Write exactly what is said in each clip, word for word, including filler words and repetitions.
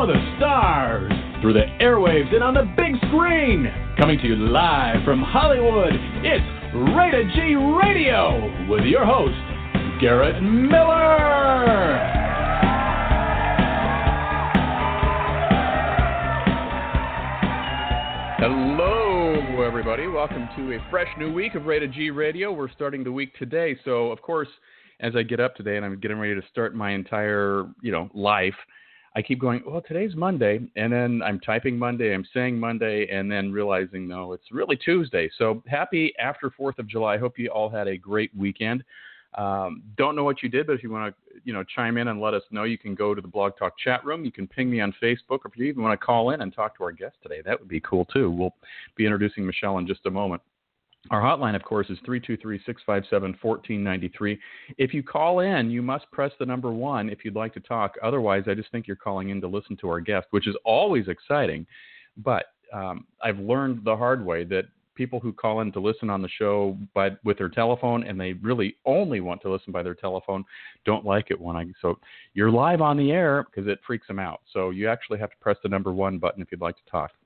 the stars, through the airwaves and on the big screen. Coming to you live from Hollywood, it's Rated G Radio with your host, Garrett Miller. Hello, everybody. Welcome to a fresh new week of Rated G Radio. We're starting the week today. So, of course, as I get up today and I'm getting ready to start my entire, you know, life, I keep going, well, today's Monday. And then I'm typing Monday, I'm saying Monday, and then realizing, no, it's really Tuesday. So happy after fourth of July. I hope you all had a great weekend. Um, don't know what you did, but if you want to, you know, chime in and let us know, you can go to the Blog Talk chat room. You can ping me on Facebook, or if you even want to call in and talk to our guest today, that would be cool too. We'll be introducing Michelle in just a moment. Our hotline, of course, is three two three, six five seven, one four nine three. If you call in, you must press the number one if you'd like to talk. Otherwise, I just think you're calling in to listen to our guest, which is always exciting. But um, I've learned the hard way that people who call in to listen on the show by, with their telephone, and they really only want to listen by their telephone, don't like it when I, so you're live on the air because it freaks them out. So you actually have to press the number one button if you'd like to talk.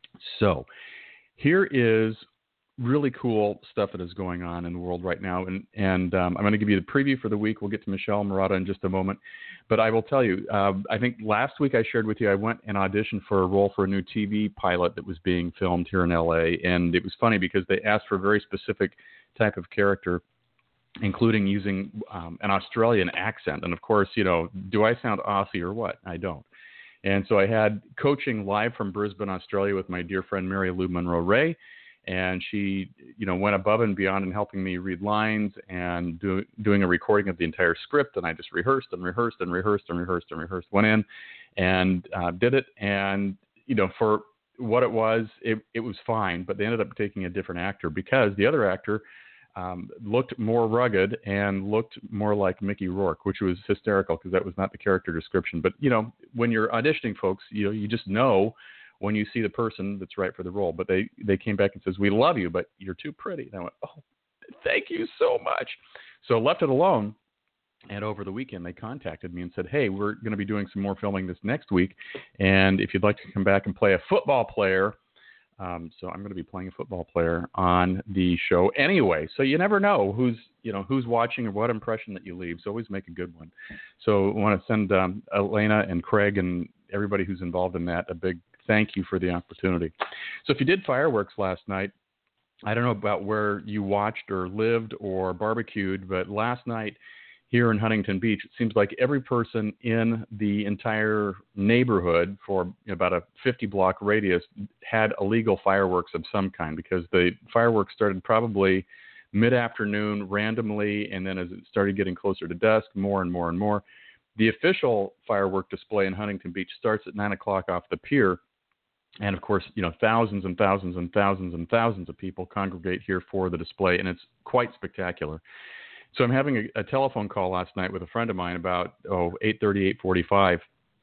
So here is really cool stuff that is going on in the world right now. And, and um, I'm going to give you the preview for the week. We'll get to Michelle Murata in just a moment. But I will tell you, uh, I think last week I shared with you, I went and auditioned for a role for a new T V pilot that was being filmed here in L A. And it was funny because they asked for a very specific type of character, including using um, an Australian accent. And of course, you know, do I sound Aussie or what? I don't. And so I had coaching live from Brisbane, Australia with my dear friend Mary Lou Monroe-Ray. And she, you know, went above and beyond in helping me read lines and do, doing a recording of the entire script. And I just rehearsed and rehearsed and rehearsed and rehearsed and rehearsed, went in and uh, did it. And, you know, for what it was, it, it was fine. But they ended up taking a different actor because the other actor um, looked more rugged and looked more like Mickey Rourke, which was hysterical because that was not the character description. But, you know, when you're auditioning, folks, you know, you just know when you see the person that's right for the role. But they, they came back and says, we love you, but you're too pretty. And I went, oh, thank you so much. So left it alone. And over the weekend, they contacted me and said, hey, we're going to be doing some more filming this next week. And if you'd like to come back and play a football player, um, so I'm going to be playing a football player on the show anyway. So you never know who's, you know, who's watching or what impression that you leave. So always make a good one. So I want to send um, Elena and Craig and everybody who's involved in that a big thank you for the opportunity. So if you did fireworks last night, I don't know about where you watched or lived or barbecued, but last night here in Huntington Beach, it seems like every person in the entire neighborhood for about a fifty block radius had illegal fireworks of some kind because the fireworks started probably mid-afternoon randomly, and then as it started getting closer to dusk, more and more and more. The official firework display in Huntington Beach starts at nine o'clock off the pier. And, of course, you know, thousands and thousands and thousands and thousands of people congregate here for the display, and it's quite spectacular. So I'm having a, a telephone call last night with a friend of mine about, oh, eight thirty, eight forty-five.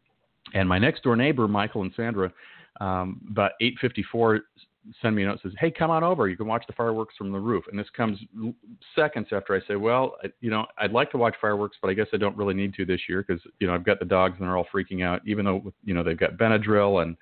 And my next-door neighbor, Michael and Sandra, um, about eight fifty-four, send me a note and says, hey, come on over. You can watch the fireworks from the roof. And this comes seconds after I say, well, I, you know, I'd like to watch fireworks, but I guess I don't really need to this year because, you know, I've got the dogs and they're all freaking out, even though, you know, they've got Benadryl and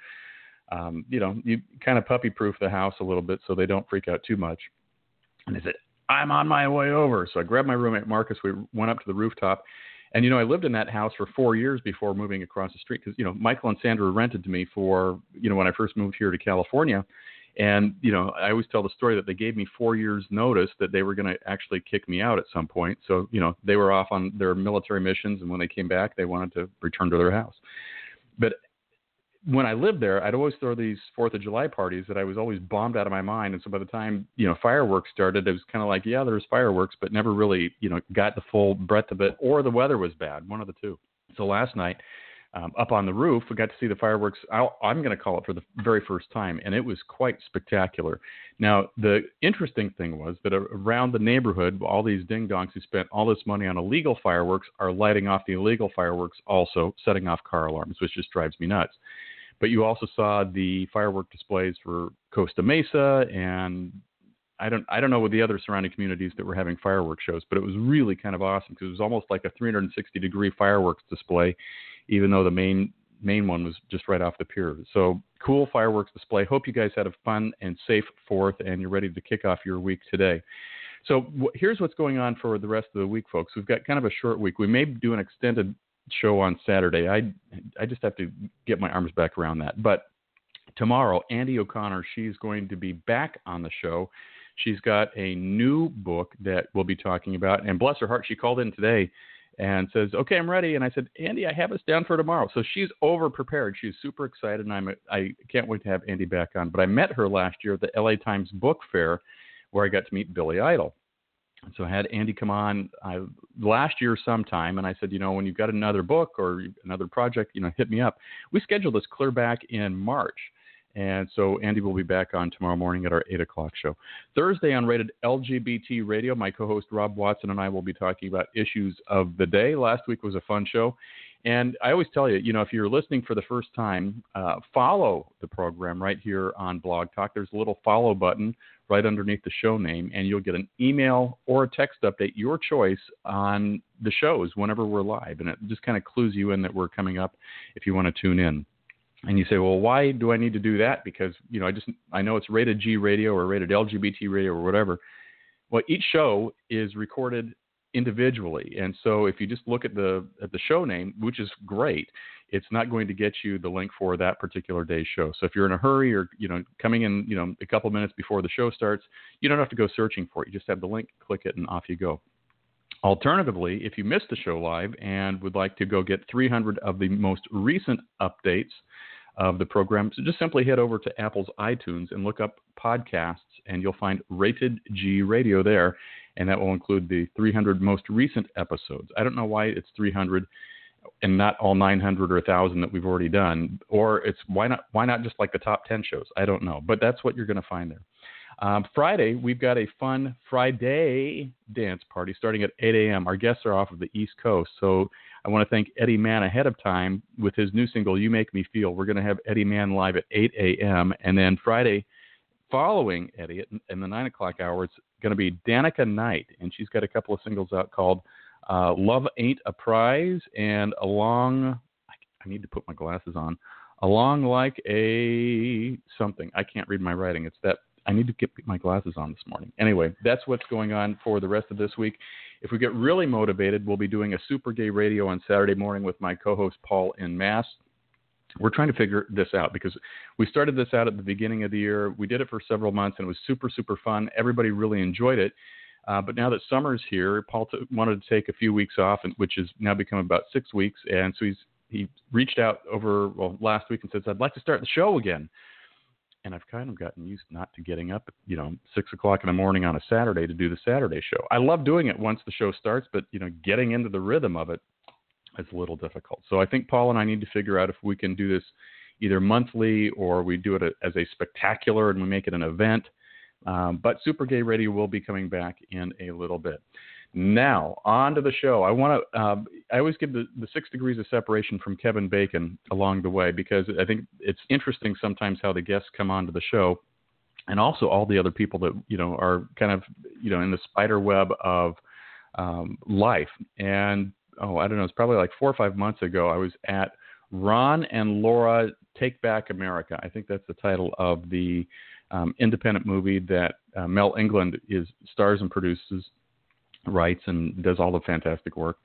Um, you know, you kind of puppy-proof the house a little bit so they don't freak out too much. And I said, I'm on my way over. So I grabbed my roommate, Marcus. We went up to the rooftop. And, you know, I lived in that house for four years before moving across the street because, you know, Michael and Sandra rented to me for, you know, when I first moved here to California. And, you know, I always tell the story that they gave me four years notice that they were going to actually kick me out at some point. So, you know, they were off on their military missions. And when they came back, they wanted to return to their house. But when I lived there, I'd always throw these fourth of July parties that I was always bombed out of my mind. And so by the time, you know, fireworks started, it was kind of like, yeah, there's fireworks, but never really, you know, got the full breadth of it, or the weather was bad, one of the two. So last night, um, up on the roof, we got to see the fireworks. I'll, I'm going to call it for the very first time. And it was quite spectacular. Now, the interesting thing was that around the neighborhood, all these ding-dongs who spent all this money on illegal fireworks are lighting off the illegal fireworks, also setting off car alarms, which just drives me nuts. But you also saw the firework displays for Costa Mesa, and I don't I don't know what the other surrounding communities that were having fireworks shows, but it was really kind of awesome because it was almost like a three hundred sixty degree fireworks display, even though the main main one was just right off the pier. So cool fireworks display. Hope you guys had a fun and safe fourth, and you're ready to kick off your week today. So w- here's what's going on for the rest of the week, folks. We've got kind of a short week. We may do an extended show on Saturday. I I just have to get my arms back around that. But tomorrow, Andy O'Connor, she's going to be back on the show. She's got a new book that we'll be talking about. And bless her heart, she called in today and says, okay, I'm ready. And I said, Andy, I have us down for tomorrow. So she's over-prepared. She's super excited, and I'm, I can't wait to have Andy back on. But I met her last year at the L A Times Book Fair, where I got to meet Billy Idol. And so I had Andy come on I, last year sometime, and I said, you know, when you've got another book or another project, you know, hit me up. We scheduled this clear back in March. And so Andy will be back on tomorrow morning at our eight o'clock show. Thursday on Rated L G B T Radio, my co-host Rob Watson and I will be talking about issues of the day. Last week was a fun show. And I always tell you, you know, if you're listening for the first time, uh, follow the program right here on Blog Talk. There's a little follow button right underneath the show name, and you'll get an email or a text update, your choice, on the shows whenever we're live. And it just kind of clues you in that we're coming up if you want to tune in. And you say, well, why do I need to do that? Because, you know, I just I know it's Rated G Radio or Rated L G B T Radio or whatever. Well, each show is recorded individually. And so if you just look at the at the show name, which is great, it's not going to get you the link for that particular day's show. So if you're in a hurry or, you know, coming in, you know, a couple minutes before the show starts, you don't have to go searching for it. You just have the link, click it, and off you go. Alternatively, if you missed the show live and would like to go get three hundred of the most recent updates of the program, so just simply head over to Apple's iTunes and look up podcasts, and you'll find Rated G Radio there, and that will include the three hundred most recent episodes. I don't know why it's three hundred and not all nine hundred or one thousand that we've already done, or it's why not why not just like the top ten shows? I don't know, but that's what you're going to find there. Um, Friday, we've got a fun Friday dance party starting at eight a.m. Our guests are off of the East Coast, so I want to thank Eddie Mann ahead of time with his new single, You Make Me Feel. We're going to have Eddie Mann live at eight a.m., and then Friday, following Eddie in the nine o'clock hour, it's going to be Danica Knight, and she's got a couple of singles out called uh, Love Ain't a Prize and Along, I need to put my glasses on, Along Like a something. I can't read my writing. It's that. I need to get my glasses on this morning. Anyway, that's what's going on for the rest of this week. If we get really motivated, we'll be doing a Super Gay Radio on Saturday morning with my co-host Paul in Mass. We're trying to figure this out because we started this out at the beginning of the year. We did it for several months, and it was super, super fun. Everybody really enjoyed it. Uh, but now that summer's here, Paul t- wanted to take a few weeks off, and, which has now become about six weeks. And so he's he reached out over well last week and says, I'd like to start the show again. And I've kind of gotten used not to getting up at, you know, six o'clock in the morning on a Saturday to do the Saturday show. I love doing it once the show starts, but, you know, getting into the rhythm of it is a little difficult. So I think Paul and I need to figure out if we can do this either monthly or we do it as a spectacular and we make it an event. Um, but Super Gay Radio will be coming back in a little bit. Now, on to the show. I want to. Uh, I always give the, the six degrees of separation from Kevin Bacon along the way because I think it's interesting sometimes how the guests come onto the show, and also all the other people that you know are kind of you know in the spider web of um, life. And oh, I don't know. It's probably like four or five months ago. I was at Ron and Laura Take Back America. I think that's the title of the um, independent movie that uh, Mel England is stars and produces. Writes and does all the fantastic work.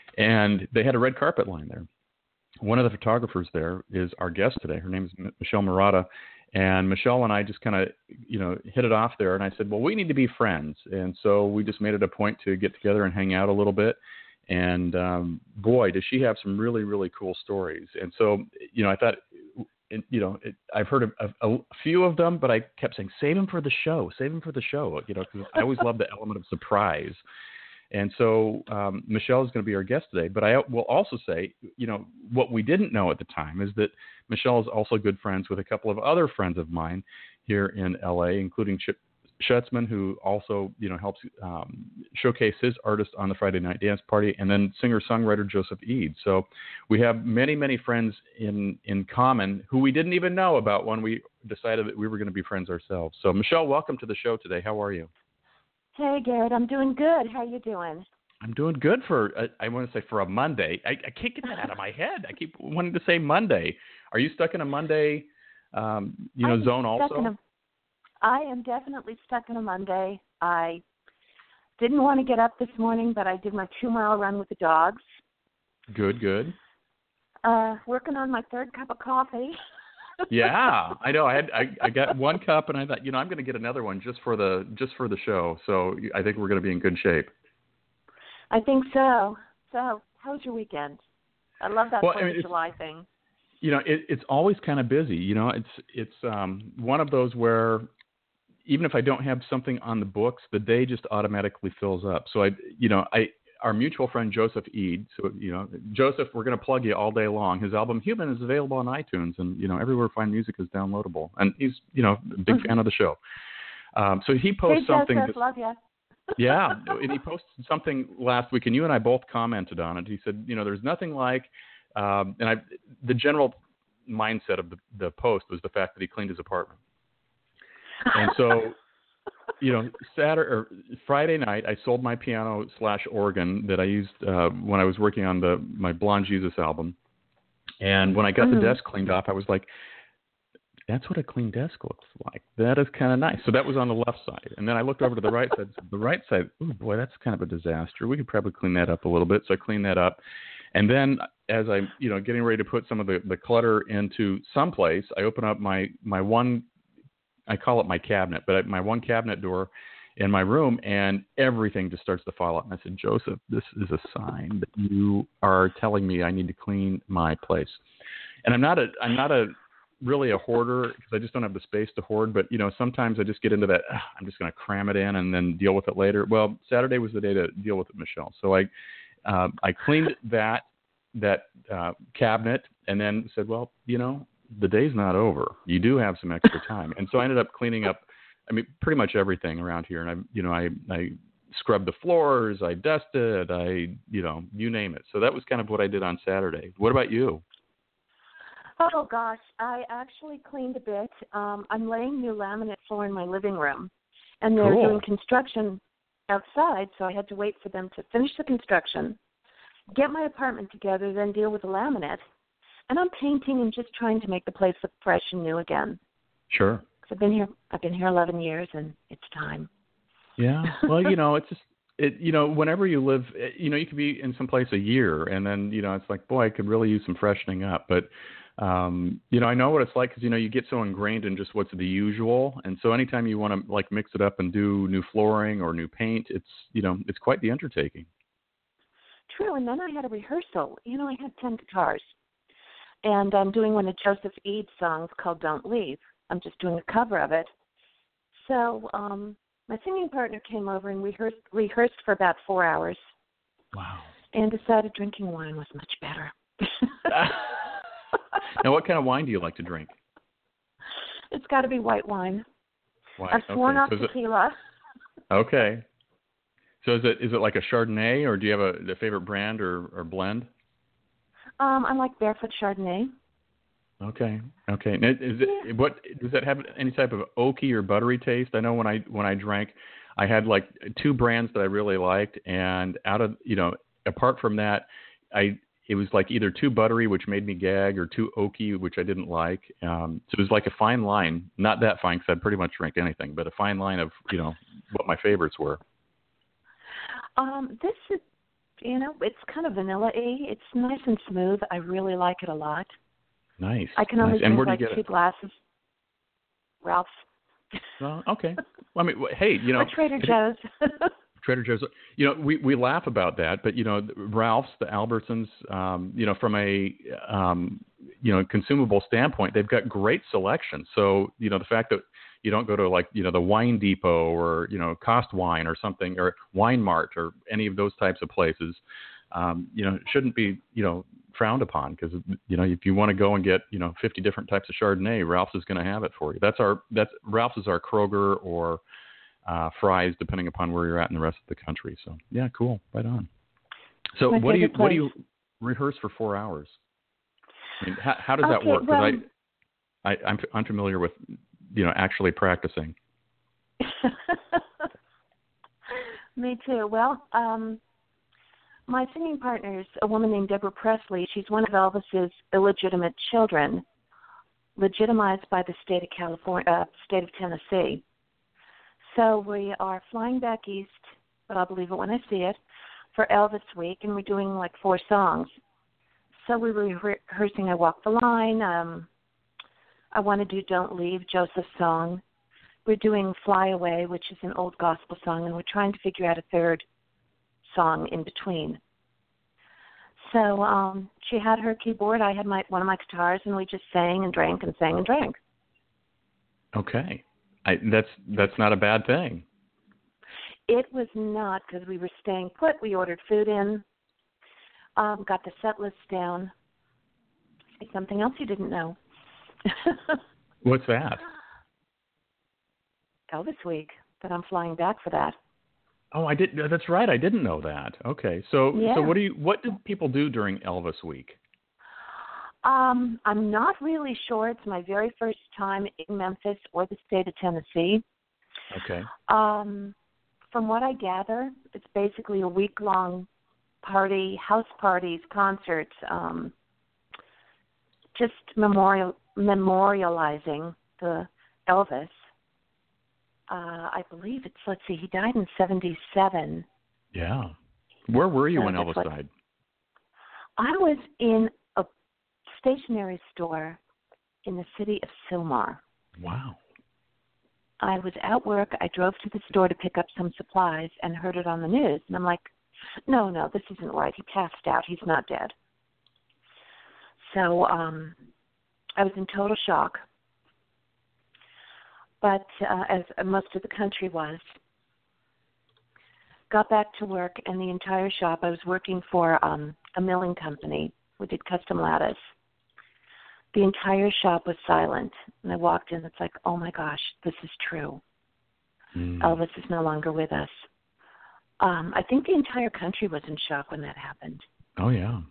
And they had a red carpet line there. One of the photographers there is our guest today. Her name is M- Michelle Murata. And Michelle and I just kind of, you know, hit it off there. And I said, well, we need to be friends. And so we just made it a point to get together and hang out a little bit. And um, boy, does she have some really, really cool stories. And so, you know, I thought, it, you know, it, I've heard of, of a few of them, but I kept saying, save them for the show, save them for the show, you know, because I always love the element of surprise. And so um, Michelle is going to be our guest today. But I will also say, you know, what we didn't know at the time is that Michelle is also good friends with a couple of other friends of mine here in L A, including Chip Schutzman, who also, you know, helps um, showcase his artist on the Friday Night Dance Party, and then singer-songwriter Joseph Eade. So we have many, many friends in, in common who we didn't even know about when we decided that we were going to be friends ourselves. So, Michelle, welcome to the show today. How are you? Hey, Garrett. I'm doing good. How you doing? I'm doing good for, uh, I want to say for a Monday. I, I can't get that out of my head. I keep wanting to say Monday. Are you stuck in a Monday, um, you know, I'm zone stuck also? in a, I am definitely stuck in a Monday. I didn't want to get up this morning, but I did my two-mile run with the dogs. Good, good. Uh, working on my third cup of coffee. Yeah, I know. I had I, I got one cup, and I thought, you know, I'm going to get another one just for the just for the show. So I think we're going to be in good shape. I think so. So, how was your weekend? I love that Well, Fourth I mean, of July thing. You know, it, it's always kind of busy. You know, it's it's um, one of those where even if I don't have something on the books, the day just automatically fills up. So I, you know, I our mutual friend Joseph Eid. So you know, Joseph, we're going to plug you all day long. His album Human is available on iTunes, and you know, everywhere fine music is downloadable. And he's, you know, a big mm-hmm. fan of the show. Um, so he posts hey, something. Joseph, that, love you. Yeah, and he posted something last week, and you and I both commented on it. He said, you know, there's nothing like, um, and I, the general mindset of the, the post was the fact that he cleaned his apartment. And so, you know, Saturday or Friday night, I sold my piano slash organ that I used uh, when I was working on the my Blonde Jesus album. And when I got mm-hmm. the desk cleaned off, I was like, that's what a clean desk looks like. That is kind of nice. So that was on the left side. And then I looked over to the right side. The right side, oh, boy, that's kind of a disaster. We could probably clean that up a little bit. So I cleaned that up. And then as I'm, you know, getting ready to put some of the, the clutter into someplace, I open up my, my one, I call it my cabinet, but my one cabinet door in my room, and everything just starts to fall out. And I said, Joseph, this is a sign that you are telling me I need to clean my place. And I'm not a, I'm not a, really a hoarder because I just don't have the space to hoard. But, you know, sometimes I just get into that, ah, I'm just going to cram it in and then deal with it later. Well, Saturday was the day to deal with it, Michelle. So I uh, I cleaned that that uh, cabinet and then said, well, you know, the day's not over. You do have some extra time. And so I ended up cleaning up, I mean, pretty much everything around here. And I, you know, I, I scrubbed the floors, I dusted, I, you know, you name it. So that was kind of what I did on Saturday. What about you? Oh, gosh, I actually cleaned a bit. Um, I'm laying new laminate floor in my living room, and they're cool. doing construction outside, so I had to wait for them to finish the construction, get my apartment together, then deal with the laminate. And I'm painting and just trying to make the place look fresh and new again. Sure. 'Cause I've been here, I've been here eleven years, and it's time. Yeah. Well, you know, it's just, it, you know, whenever you live, you know, you could be in some place a year, and then, you know, it's like, boy, I could really use some freshening up. But Um, you know, I know what it's like because, you know, you get so ingrained in just what's the usual. And so anytime you want to, like, mix it up and do new flooring or new paint, it's, you know, it's quite the undertaking. True. And then I had a rehearsal. You know, I had ten guitars. And I'm doing one of Joseph Ead's songs called Don't Leave. I'm just doing a cover of it. So um, my singing partner came over and rehearsed, rehearsed for about four hours. Wow. And decided drinking wine was much better. Now, what kind of wine do you like to drink? It's got to be white wine. White. I've sworn okay. off so tequila. It, okay. So is it is it like a Chardonnay, or do you have a, a favorite brand or, or blend? Um, I like Barefoot Chardonnay. Okay. Okay. Now, is it, yeah. What does that have? Any type of oaky or buttery taste? I know when I when I drank, I had like two brands that I really liked, and out of you know, apart from that, I. It was like either too buttery, which made me gag, or too oaky, which I didn't like. Um, so it was like a fine line, not that fine because I'd pretty much drink anything, but a fine line of, you know, what my favorites were. Um, this is, you know, it's kind of vanilla-y. It's nice and smooth. I really like it a lot. Nice. I can only nice. drink like two it? glasses. Ralph's. Well, okay. Well, I mean, hey, you know. Or Trader Joe's. Trader Joe's, you know, we, we laugh about that, but, you know, Ralph's, the Albertsons, um, you know, from a, um, you know, consumable standpoint, they've got great selection. So, you know, the fact that you don't go to like, you know, the Wine Depot or, you know, Cost Wine or something, or Wine Mart or any of those types of places, um, you know, it shouldn't be, you know, frowned upon because, you know, if you want to go and get, you know, fifty different types of Chardonnay, Ralph's is going to have it for you. That's our, that's Ralph's is our Kroger or, Uh, Fry's, depending upon where you're at in the rest of the country. So yeah, cool, right on. So My what do you place. what do you rehearse for four hours? I mean, how, how does okay, that work? Well, Because I, I I'm unfamiliar with, you know, actually practicing. Me too. Well, um, my singing partner is a woman named Deborah Presley. She's one of Elvis's illegitimate children, legitimized by the state of California, uh, state of Tennessee. So we are flying back east, but I'll believe it when I see it, for Elvis Week, and we're doing like four songs. So we were rehearsing I Walk the Line. Um, I Want to Do Don't Leave, Joseph's song. We're doing Fly Away, which is an old gospel song, and we're trying to figure out a third song in between. So um, she had her keyboard, I had my one of my guitars, and we just sang and drank and sang and drank. Okay. I, that's that's not a bad thing. It was not, because we were staying put. We ordered food in, um, got the set list down. Something else you didn't know. What's that? Elvis Week, but I'm flying back for that. Oh, I did. That's right. I didn't know that. Okay. So, yeah. so what do you? What do people do during Elvis Week? Um, I'm not really sure. It's my very first time in Memphis or the state of Tennessee. Okay. Um, from what I gather, it's basically a week-long party, house parties, concerts, um, just memorial memorializing the Elvis. Uh, I believe it's, let's see, he died in seventy-seven. Yeah. Where were you so when Elvis like, died? I was in a stationery store in the city of Sylmar. Wow. I was at work. I drove to the store to pick up some supplies and heard it on the news. And I'm like, no, no, this isn't right. He passed out. He's not dead. So um, I was in total shock. But uh, as most of the country was, got back to work, and the entire shop, I was working for um, a milling company. We did custom lattice. The entire shop was silent. And I walked in, it's like, oh my gosh, this is true. Mm. Elvis is no longer with us. Um, I think the entire country was in shock when that happened. Oh, yeah.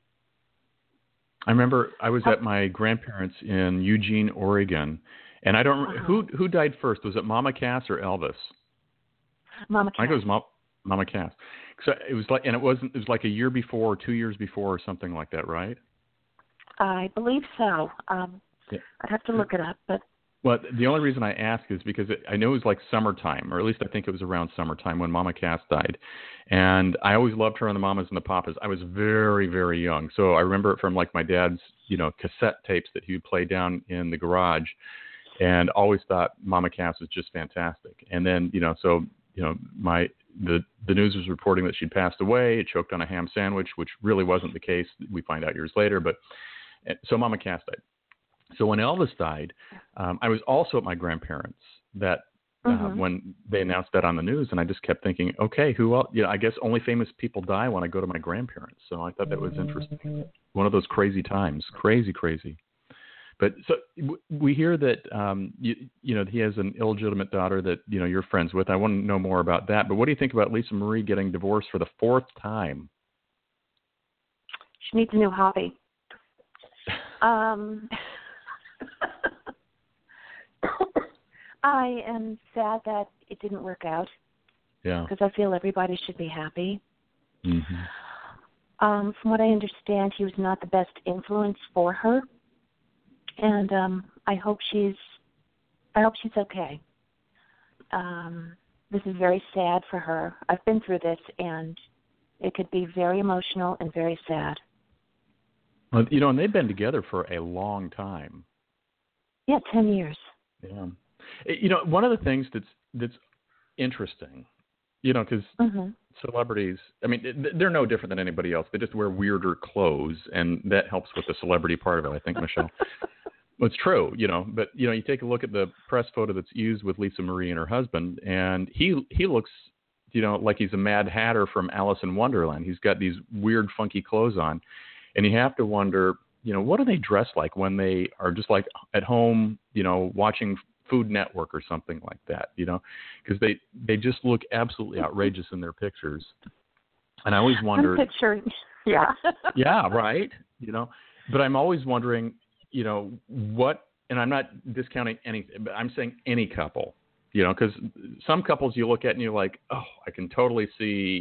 I remember I was at my grandparents' in Eugene, Oregon, and I don't remember, uh-huh. who who died first. Was it Mama Cass or Elvis? Mama Cass. I think it was Mama, Mama Cass. So it was like, and it wasn't. It was like a year before, or two years before, or something like that, right? I believe so. Um, yeah. I'd have to look it up, but. Well, the only reason I ask is because it, I know it was like summertime, or at least I think it was around summertime when Mama Cass died. And I always loved her and the Mamas and the Papas. I was very, very young. So I remember it from like my dad's, you know, cassette tapes that he would play down in the garage, and always thought Mama Cass was just fantastic. And then, you know, so, you know, my, the, the news was reporting that she'd passed away, choked on a ham sandwich, which really wasn't the case. We find out years later, but so Mama Cass died. So when Elvis died, um, I was also at my grandparents' that uh, mm-hmm. when they announced that on the news, and I just kept thinking, okay, who else? You know, I guess only famous people die when I go to my grandparents. So I thought that was interesting. One of those crazy times, crazy, crazy. But so w- we hear that um, you, you know he has an illegitimate daughter that you know you're friends with. I want to know more about that. But what do you think about Lisa Marie getting divorced for the fourth time? She needs a new hobby. Um. I am sad that it didn't work out. Yeah. Because I feel everybody should be happy. Mm-hmm. Um, from what I understand, he was not the best influence for her, and um, I hope she's, I hope she's okay. Um, this is very sad for her. I've been through this, and it could be very emotional and very sad. Well, you know, and they've been together for a long time. Yeah, ten years. Yeah. You know, one of the things that's that's interesting, you know, because mm-hmm. celebrities, I mean, they're no different than anybody else. They just wear weirder clothes, and that helps with the celebrity part of it, I think, Michelle. Well, it's true, you know, but, you know, you take a look at the press photo that's used with Lisa Marie and her husband, and he he looks, you know, like he's a Mad Hatter from Alice in Wonderland. He's got these weird, funky clothes on, and you have to wonder, you know, what do they dress like when they are just like at home, you know, watching Food Network or something like that, you know, because they, they just look absolutely outrageous in their pictures. And I always wonder. I'm picturing, yeah. yeah, right. You know, but I'm always wondering, you know, what, and I'm not discounting anything, but I'm saying any couple, you know, because some couples you look at and you're like, oh, I can totally see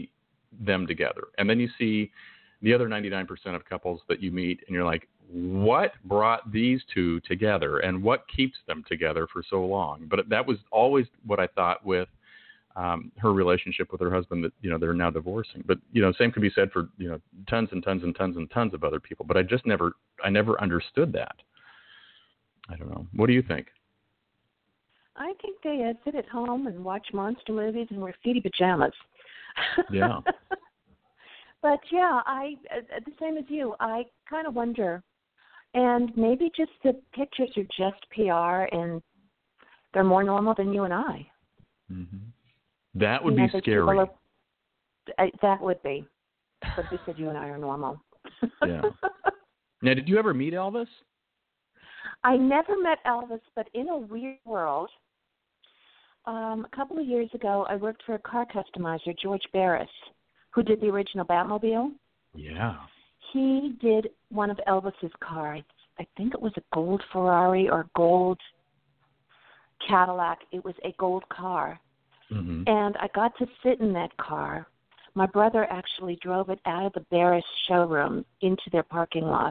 them together. And then you see the other ninety-nine percent of couples that you meet, and you're like, what brought these two together, and what keeps them together for so long? But that was always what I thought with um, her relationship with her husband, that, you know, they're now divorcing. But, you know, same could be said for, you know, tons and tons and tons and tons of other people. But I just never, I never understood that. I don't know. What do you think? I think they uh, sit at home and watch monster movies and wear feety pajamas. Yeah. But, yeah, I uh, the same as you. I kind of wonder. And maybe just the pictures are just P R and they're more normal than you and I. Mm-hmm. That would you be know, scary. Are, uh, that would be. But we said you and I are normal. Yeah. Now, did you ever meet Elvis? I never met Elvis, but in a weird world, um, a couple of years ago, I worked for a car customizer, George Barris, who did the original Batmobile. Yeah. He did one of Elvis's cars. I think it was a gold Ferrari or gold Cadillac. It was a gold car. Mm-hmm. And I got to sit in that car. My brother actually drove it out of the Barris showroom into their parking lot.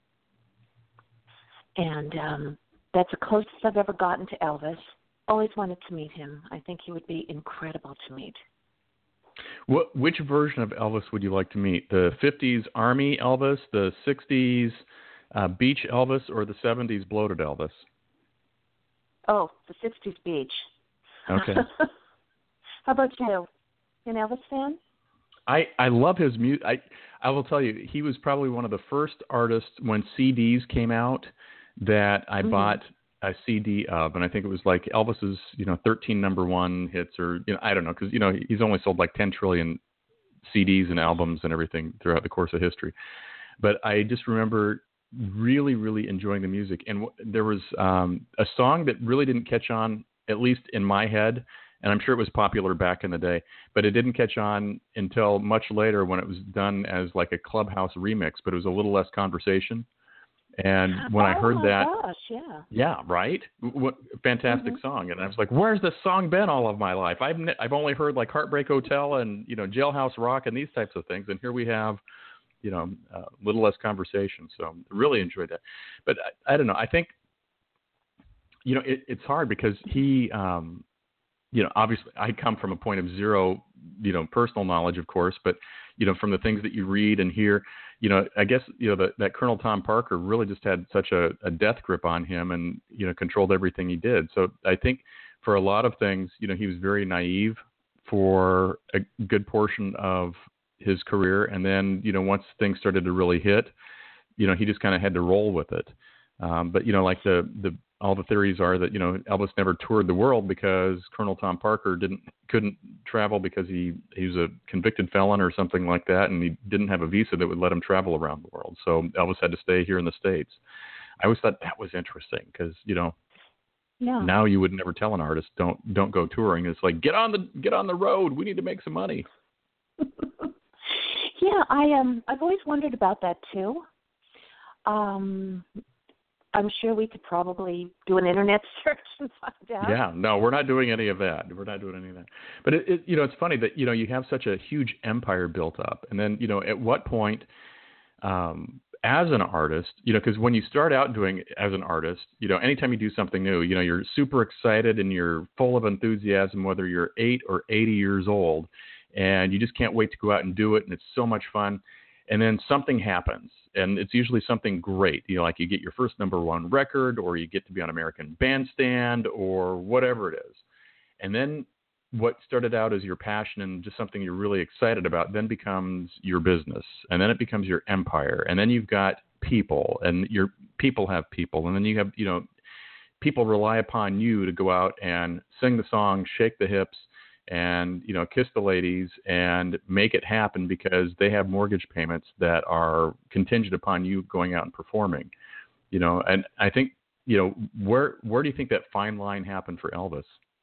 And um, that's the closest I've ever gotten to Elvis. Always wanted to meet him. I think he would be incredible to meet. What, which version of Elvis would you like to meet? The fifties Army Elvis, the sixties uh, Beach Elvis, or the seventies Bloated Elvis? Oh, the sixties Beach. Okay. How about you? You an Elvis fan? I, I love his music. I, I will tell you, he was probably one of the first artists when C Ds came out that I mm-hmm. bought a C D of, and I think it was like Elvis's, you know, thirteen number one hits, or, you know, I don't know, because, you know, he's only sold like ten trillion C Ds and albums and everything throughout the course of history. But I just remember really, really enjoying the music. And w- there was um, a song that really didn't catch on, at least in my head, and I'm sure it was popular back in the day, but it didn't catch on until much later when it was done as like a Clubhouse remix, but it was a little less conversation. And when oh I heard my that, gosh, yeah, yeah, right, what fantastic mm-hmm. song. And I was like, "Where's this song been all of my life? I've ne- I've only heard like Heartbreak Hotel and, you know, Jailhouse Rock and these types of things, and here we have, you know, a uh, little less conversation." So really enjoyed that. But I, I don't know. I think, you know, it, it's hard because he, um, you know, obviously I come from a point of zero, you know, personal knowledge, of course, but, you know, from the things that you read and hear, you know, I guess, you know, that, that Colonel Tom Parker really just had such a, a death grip on him and, you know, controlled everything he did. So I think for a lot of things, you know, he was very naive for a good portion of his career. And then, you know, once things started to really hit, you know, he just kind of had to roll with it. Um, but, you know, like the, the, all the theories are that, you know, Elvis never toured the world because Colonel Tom Parker didn't, couldn't travel because he, he was a convicted felon or something like that. And he didn't have a visa that would let him travel around the world. So Elvis had to stay here in the States. I always thought that was interesting because, you know, yeah. now you would never tell an artist, don't, don't go touring. It's like, get on the, get on the road. We need to make some money. yeah. I, um, I've always wondered about that too. Um, I'm sure we could probably do an internet search and find out. Yeah, no, we're not doing any of that. We're not doing any of that. But it, it, you know, it's funny that, you know, you have such a huge empire built up, and then, you know, at what point, um, as an artist, you know, because when you start out doing as an artist, you know, anytime you do something new, you know, you're super excited and you're full of enthusiasm, whether you're eight or eighty years old, and you just can't wait to go out and do it, and it's so much fun. And then something happens, and it's usually something great. You know, like you get your first number one record, or you get to be on American Bandstand, or whatever it is. And then what started out as your passion and just something you're really excited about then becomes your business, and then it becomes your empire. And then you've got people, and your people have people, and then you have, you know, people rely upon you to go out and sing the song, shake the hips, and, you know, kiss the ladies and make it happen because they have mortgage payments that are contingent upon you going out and performing, you know. And I think, you know, where, where do you think that fine line happened for Elvis?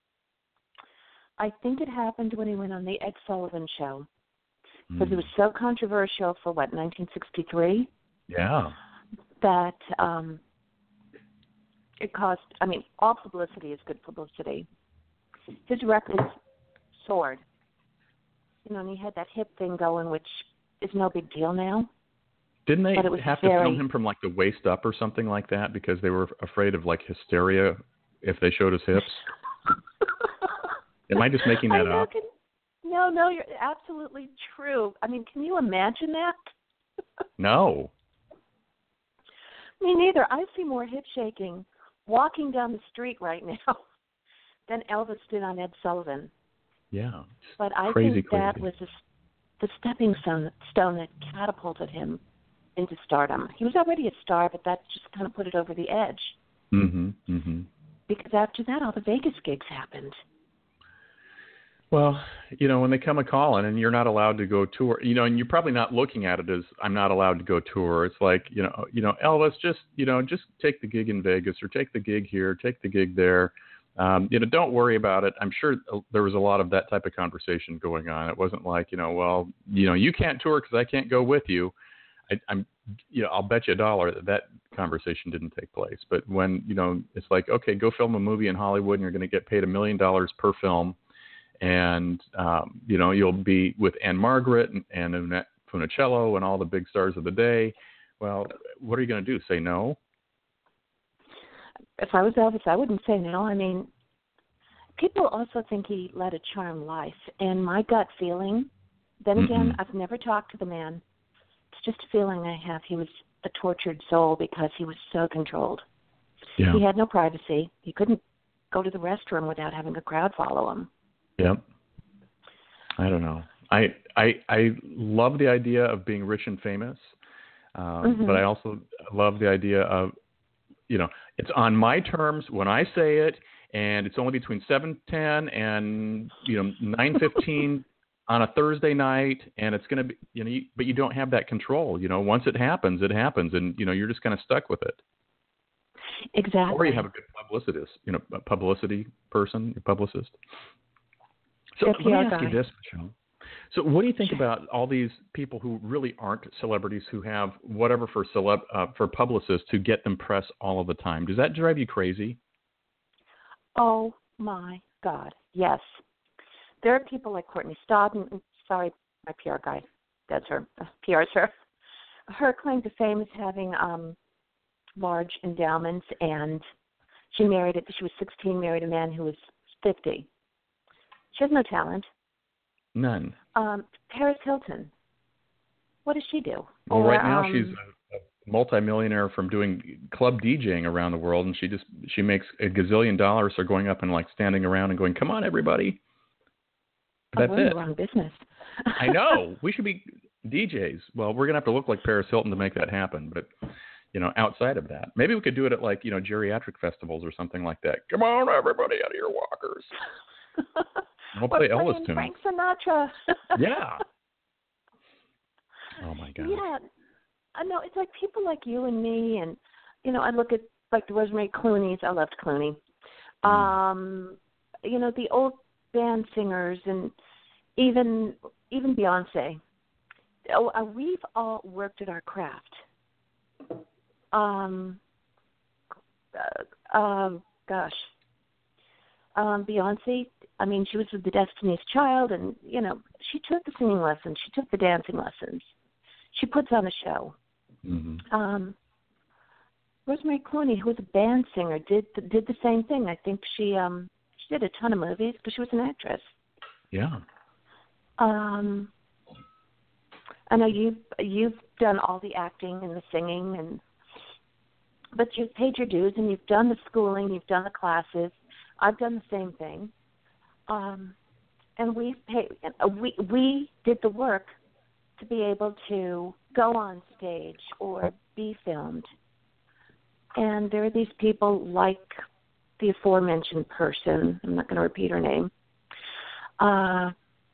I think it happened when he went on the Ed Sullivan Show, because mm. it was so controversial for what, nineteen sixty-three? Yeah. That um, it caused, I mean, all publicity is good publicity. His records soared. You know, and he had that hip thing going, which is no big deal now. Didn't they But it was have very... to film him from like the waist up or something like that because they were afraid of like hysteria if they showed his hips? Am I just making that I know, up? can, no, no, you're absolutely true. I mean, can you imagine that? No. Me neither. I see more hip shaking walking down the street right now than Elvis did on Ed Sullivan. Yeah. But I crazy, think that crazy. was the, the stepping stone, stone that catapulted him into stardom. He was already a star, but that just kind of put it over the edge. Mm-hmm. Mm-hmm. Because after that, all the Vegas gigs happened. Well, you know, when they come a calling and you're not allowed to go tour, you know, and you're probably not looking at it as I'm not allowed to go tour. It's like, you know, you know, Elvis, just, you know, just take the gig in Vegas or take the gig here, take the gig there. Um, you know, don't worry about it. I'm sure there was a lot of that type of conversation going on. It wasn't like, you know, well, you know, you can't tour because I can't go with you. I, I'm, you know, I'll bet you a dollar that that conversation didn't take place. But when, you know, it's like, okay, go film a movie in Hollywood and you're going to get paid a million dollars per film. And, um, you know, you'll be with Anne Margaret and, and Annette Funicello and all the big stars of the day. Well, what are you going to do? Say no? If I was Elvis, I wouldn't say no. I mean, people also think he led a charmed life. And my gut feeling, then again, Mm-mm. I've never talked to the man. It's just a feeling I have. He was a tortured soul because he was so controlled. Yeah. He had no privacy. He couldn't go to the restroom without having a crowd follow him. Yep. I don't know. I I I love the idea of being rich and famous, um, mm-hmm. but I also love the idea of, you know, it's on my terms when I say it, and it's only between seven ten and you know nine fifteen on a Thursday night, and it's going to be, you know, you, but you don't have that control. You know, once it happens, it happens, and you know you're just kind of stuck with it. Exactly. Or you have a good publicist, you know, a publicity person, a publicist. So let me ask you this, Michelle. So what do you think sure. about all these people who really aren't celebrities who have whatever for celeb uh, for publicists to get them press all of the time? Does that drive you crazy? Oh, my God, yes. There are people like Courtney Stodden. Sorry, my P R guy. That's her. Uh, P R's her. Her claim to fame is having um, large endowments, and she married it. She was sixteen, married a man who was fifty. She has no talent. None. Um, Paris Hilton. What does she do? Well, or, right now um, she's a, a multimillionaire from doing club DJing around the world, and she just she makes a gazillion dollars for going up and like standing around and going, "Come on, everybody." That's oh, we're in it. the wrong business. I know. We should be D Js. Well, we're gonna have to look like Paris Hilton to make that happen, but. You know, outside of that, maybe we could do it at like, you know, geriatric festivals or something like that. Come on, everybody, out of your walkers. We'll play We're Elvis playing tunes. Frank Sinatra. Yeah. Oh my God. Yeah. I know. It's like people like you and me, and you know, I look at like the Rosemary Clooney's. I loved Clooney. Mm. Um, you know, the old band singers, and even even Beyonce. Oh, uh, we've all worked at our craft. Um, uh, um, gosh, um, Beyonce. I mean, she was with the Destiny's Child, and you know, she took the singing lessons, she took the dancing lessons, she puts on a show. Mm-hmm. Um, Rosemary Clooney, who was a band singer, did did the same thing. I think she um she did a ton of movies because she was an actress. Yeah. Um, I know you've you've done all the acting and the singing, and but you've paid your dues and you've done the schooling, you've done the classes. I've done the same thing, um, and we've paid. We we did the work to be able to go on stage or be filmed. And there are these people like the aforementioned person. I'm not going to repeat her name. Uh,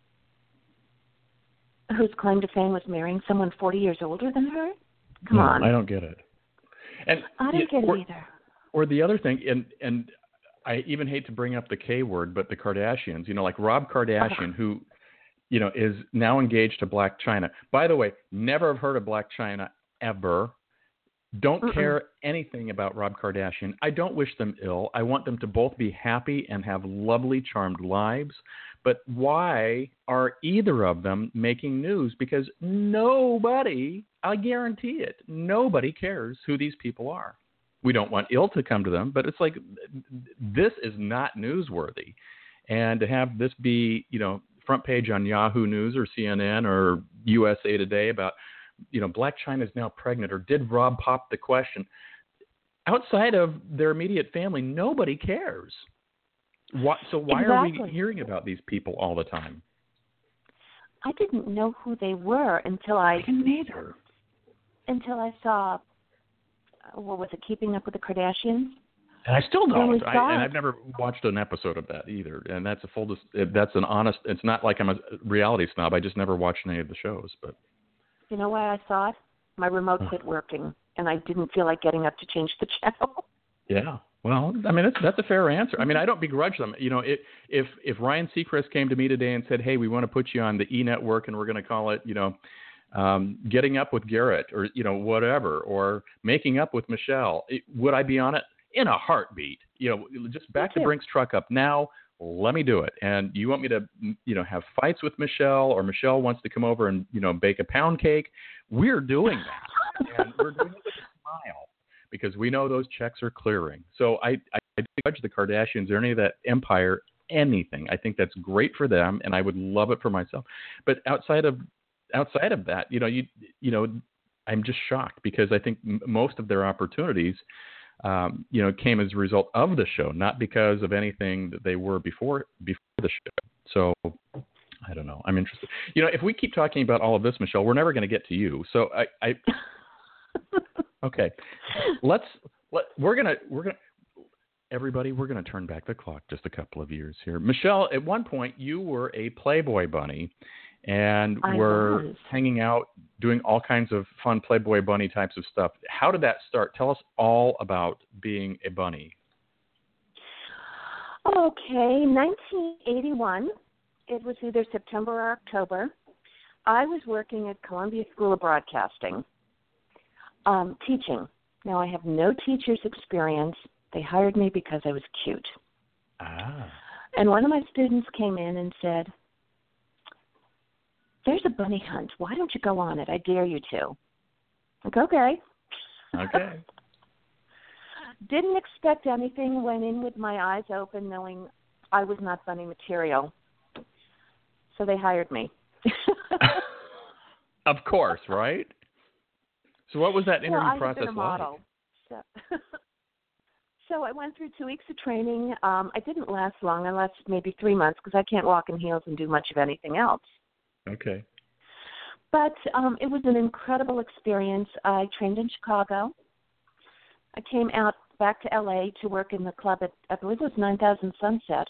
whose claim to fame was marrying someone forty years older than her? Come no, on. I don't get it. And I don't get or, it either. Or the other thing, and and I even hate to bring up the K word, but the Kardashians, you know, like Rob Kardashian, uh-huh. who, you know, is now engaged to Blac Chyna. By the way, never have heard of Blac Chyna ever. Don't Mm-mm. care anything about Rob Kardashian. I don't wish them ill. I want them to both be happy and have lovely, charmed lives. But why are either of them making news? Because nobody, I guarantee it, nobody cares who these people are. We don't want ill to come to them, but it's like this is not newsworthy. And to have this be, you know, front page on Yahoo News or C N N or U S A Today about, you know, Blac Chyna is now pregnant, or did Rob pop the question? Outside of their immediate family, nobody cares. What, so why Exactly. are we hearing about these people all the time? I didn't know who they were until I, I didn't either. until I saw, what was it, Keeping Up with the Kardashians? And I still When we don't. I, saw and it. I've never watched an episode of that either. And that's a full. dis- That's an honest. It's not like I'm a reality snob. I just never watched any of the shows. But You know why I saw it? My remote quit working, and I didn't feel like getting up to change the channel. yeah. Well, I mean, that's that's a fair answer. I mean, I don't begrudge them. You know, it, if if Ryan Seacrest came to me today and said, "Hey, we want to put you on the E Network, and we're going to call it, you know, um, Getting Up with Garrett, or you know, whatever, or Making Up with Michelle," it, would I be on it? In a heartbeat. You know, just back the Brinks truck up now. Let me do it. And you want me to, you know, have fights with Michelle, or Michelle wants to come over and, you know, bake a pound cake? We're doing that, and we're doing it with a smile, because we know those checks are clearing. So I, I, I don't judge the Kardashians or any of that empire anything. I think that's great for them, and I would love it for myself. But outside of outside of that, you know, you you know, I'm just shocked, because I think m- most of their opportunities, um, you know, came as a result of the show, not because of anything that they were before before the show. So I don't know. I'm interested. You know, if we keep talking about all of this, Michelle, we're never going to get to you. So I. I Okay, let's let we're gonna we're gonna everybody we're gonna turn back the clock just a couple of years here. Michelle, at one point you were a Playboy bunny, and I were was. hanging out doing all kinds of fun Playboy bunny types of stuff. How did that start? Tell us all about being a bunny. Okay, nineteen eighty-one. It was either September or October. I was working at Columbia School of Broadcasting. Um, teaching. Now, I have no teacher's experience. They hired me because I was cute. Ah. And one of my students came in and said, "There's a bunny hunt. Why don't you go on it? I dare you to." Like, okay. Okay. Didn't expect anything. Went in with my eyes open, knowing I was not bunny material. So they hired me. Of course, right? So what was that interview well, I process had been a model. like? So, so I went through two weeks of training. Um, I didn't last long. I lasted maybe three months because I can't walk in heels and do much of anything else. Okay. But um, it was an incredible experience. I trained in Chicago. I came out back to L A to work in the club at, I believe it was nine thousand Sunset.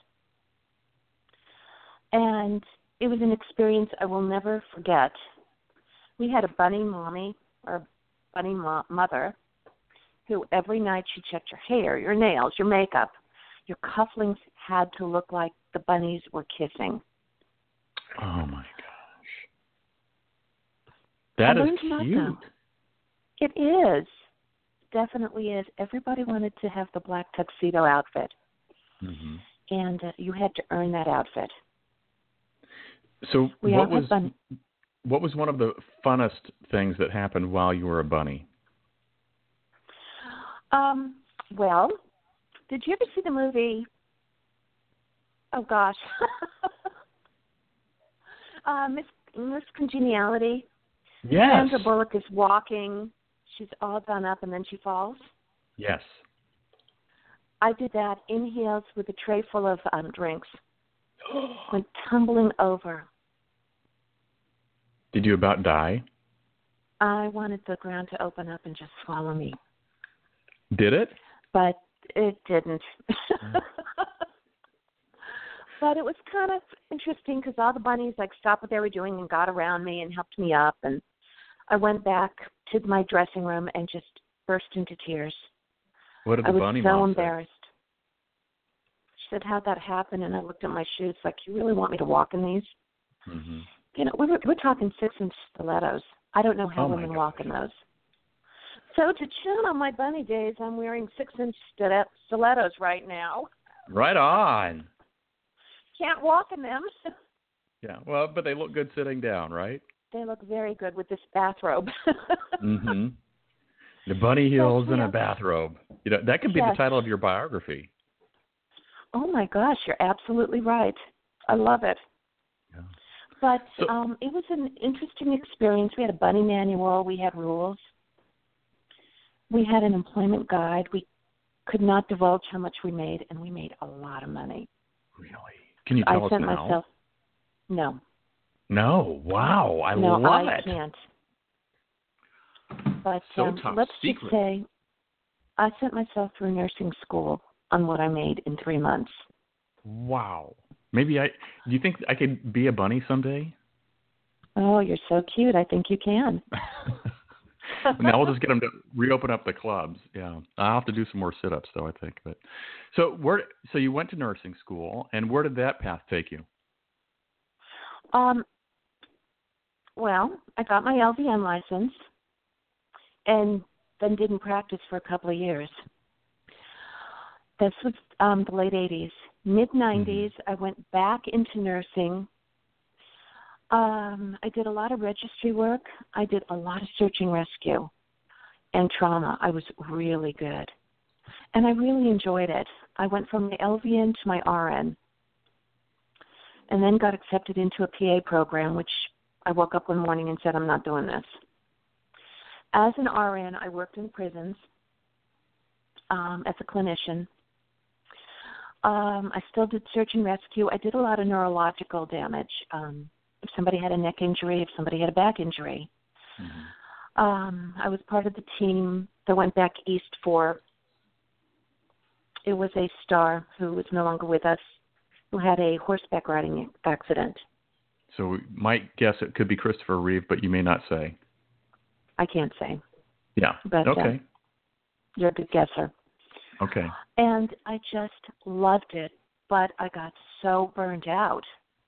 And it was an experience I will never forget. We had a bunny mommy, or bunny mo- mother, who every night she checked your hair, your nails, your makeup. Your cufflinks had to look like the bunnies were kissing. Oh, my gosh. That I is learned not cute. though. It is. Definitely is. Everybody wanted to have the black tuxedo outfit. Mm-hmm. And uh, you had to earn that outfit. So We what all had was bunny. what was one of the funnest things that happened while you were a bunny? Um, well, did you ever see the movie? Oh gosh, uh, Miss Miss Congeniality. Yes. Sandra Bullock is walking. She's all done up, and then she falls. Yes. I did that in heels with a tray full of um, drinks. Went tumbling over. Did you about die? I wanted the ground to open up and just swallow me. Did it? But it didn't. But it was kind of interesting because all the bunnies like stopped what they were doing and got around me and helped me up. And I went back to my dressing room and just burst into tears. What did the I was bunny so mom embarrassed. She said, "How'd that happen?" And I looked at my shoes like, "You really want me to walk in these?" Mm-hmm. You know, we're, we're talking six-inch stilettos. I don't know how Oh, my women gosh. walk in those. So to tune on my bunny days, I'm wearing six-inch stilet- stilettos right now. Right on. Can't walk in them. Yeah, well, but they look good sitting down, right? They look very good with this bathrobe. Mm-hmm. The bunny heels Yes, and a yes. bathrobe. You know, that could be Yes. the title of your biography. Oh, my gosh, you're absolutely right. I love it. Yeah. But So, um, it was an interesting experience. We had a bunny manual. We had rules. We had an employment guide. We could not divulge how much we made, and we made a lot of money. really? Can you tell I us sent now? myself. No. No. Wow. I no, love I it. can't. But So um, top let's secret. just say I sent myself through nursing school on what I made in three months. Wow. Maybe I. Do you think I could be a bunny someday? Oh, you're so cute. I think you can. Now we'll just get them to reopen up the clubs. Yeah, I'll have to do some more sit-ups though, I think. But so where? So you went to nursing school, and where did that path take you? Um. Well, I got my L V N license, and then didn't practice for a couple of years. This was um, the late eighties. Mid nineties, mm-hmm. I went back into nursing. Um, I did a lot of registry work. I did a lot of search and rescue and trauma. I was really good. And I really enjoyed it. I went from the L V N to my R N and then got accepted into a P A program, which I woke up one morning and said, I'm not doing this. As an R N, I worked in prisons um, as a clinician. Um, I still did search and rescue. I did a lot of neurological damage. Um, if somebody had a neck injury, if somebody had a back injury. Mm-hmm. Um, I was part of the team that went back east for, it was a star who was no longer with us, who had a horseback riding accident. So we might guess it could be Christopher Reeve, but you may not say. I can't say. Yeah. But, okay. Uh, you're a good guesser. Okay. And I just loved it, but I got so burned out.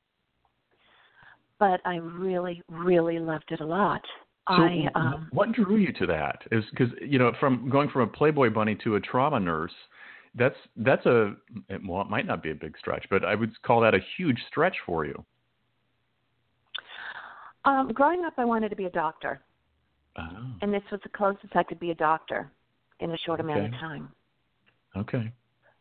But I really, really loved it a lot. So I, um, what drew you to that? Is because you know, from going from a Playboy bunny to a trauma nurse, that's that's a well, it might not be a big stretch, but I would call that a huge stretch for you. Um, growing up, I wanted to be a doctor, oh. and this was the closest I could be a doctor in a short okay. amount of time. Okay.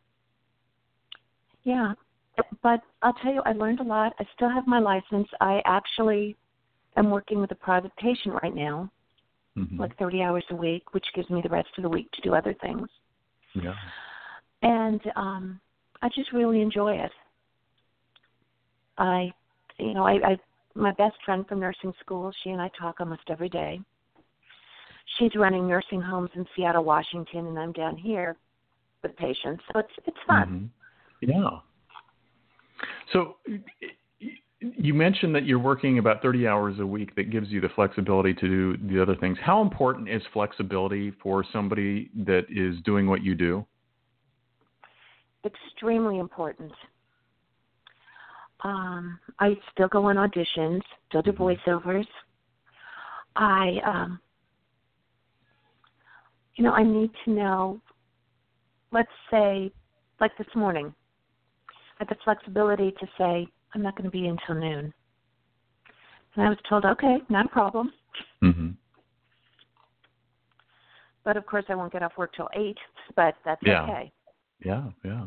Yeah. But I'll tell you, I learned a lot. I still have my license. I actually am working with a private patient right now, mm-hmm. like thirty hours a week, which gives me the rest of the week to do other things. Yeah. And um, I just really enjoy it. I, you know, I, I, my best friend from nursing school, she and I talk almost every day. She's running nursing homes in Seattle, Washington, and I'm down here with patients. So it's it's fun. Mm-hmm. Yeah. So you mentioned that you're working about thirty hours a week. That gives you the flexibility to do the other things. How important is flexibility for somebody that is doing what you do? Extremely important. Um, I still go on auditions, still do voiceovers. I, um, you know, I need to know, let's say, like this morning, I had the flexibility to say, I'm not going to be in until noon. And I was told, okay, not a problem. Mm-hmm. But, of course, I won't get off work till eight, but that's yeah. okay. Yeah, yeah.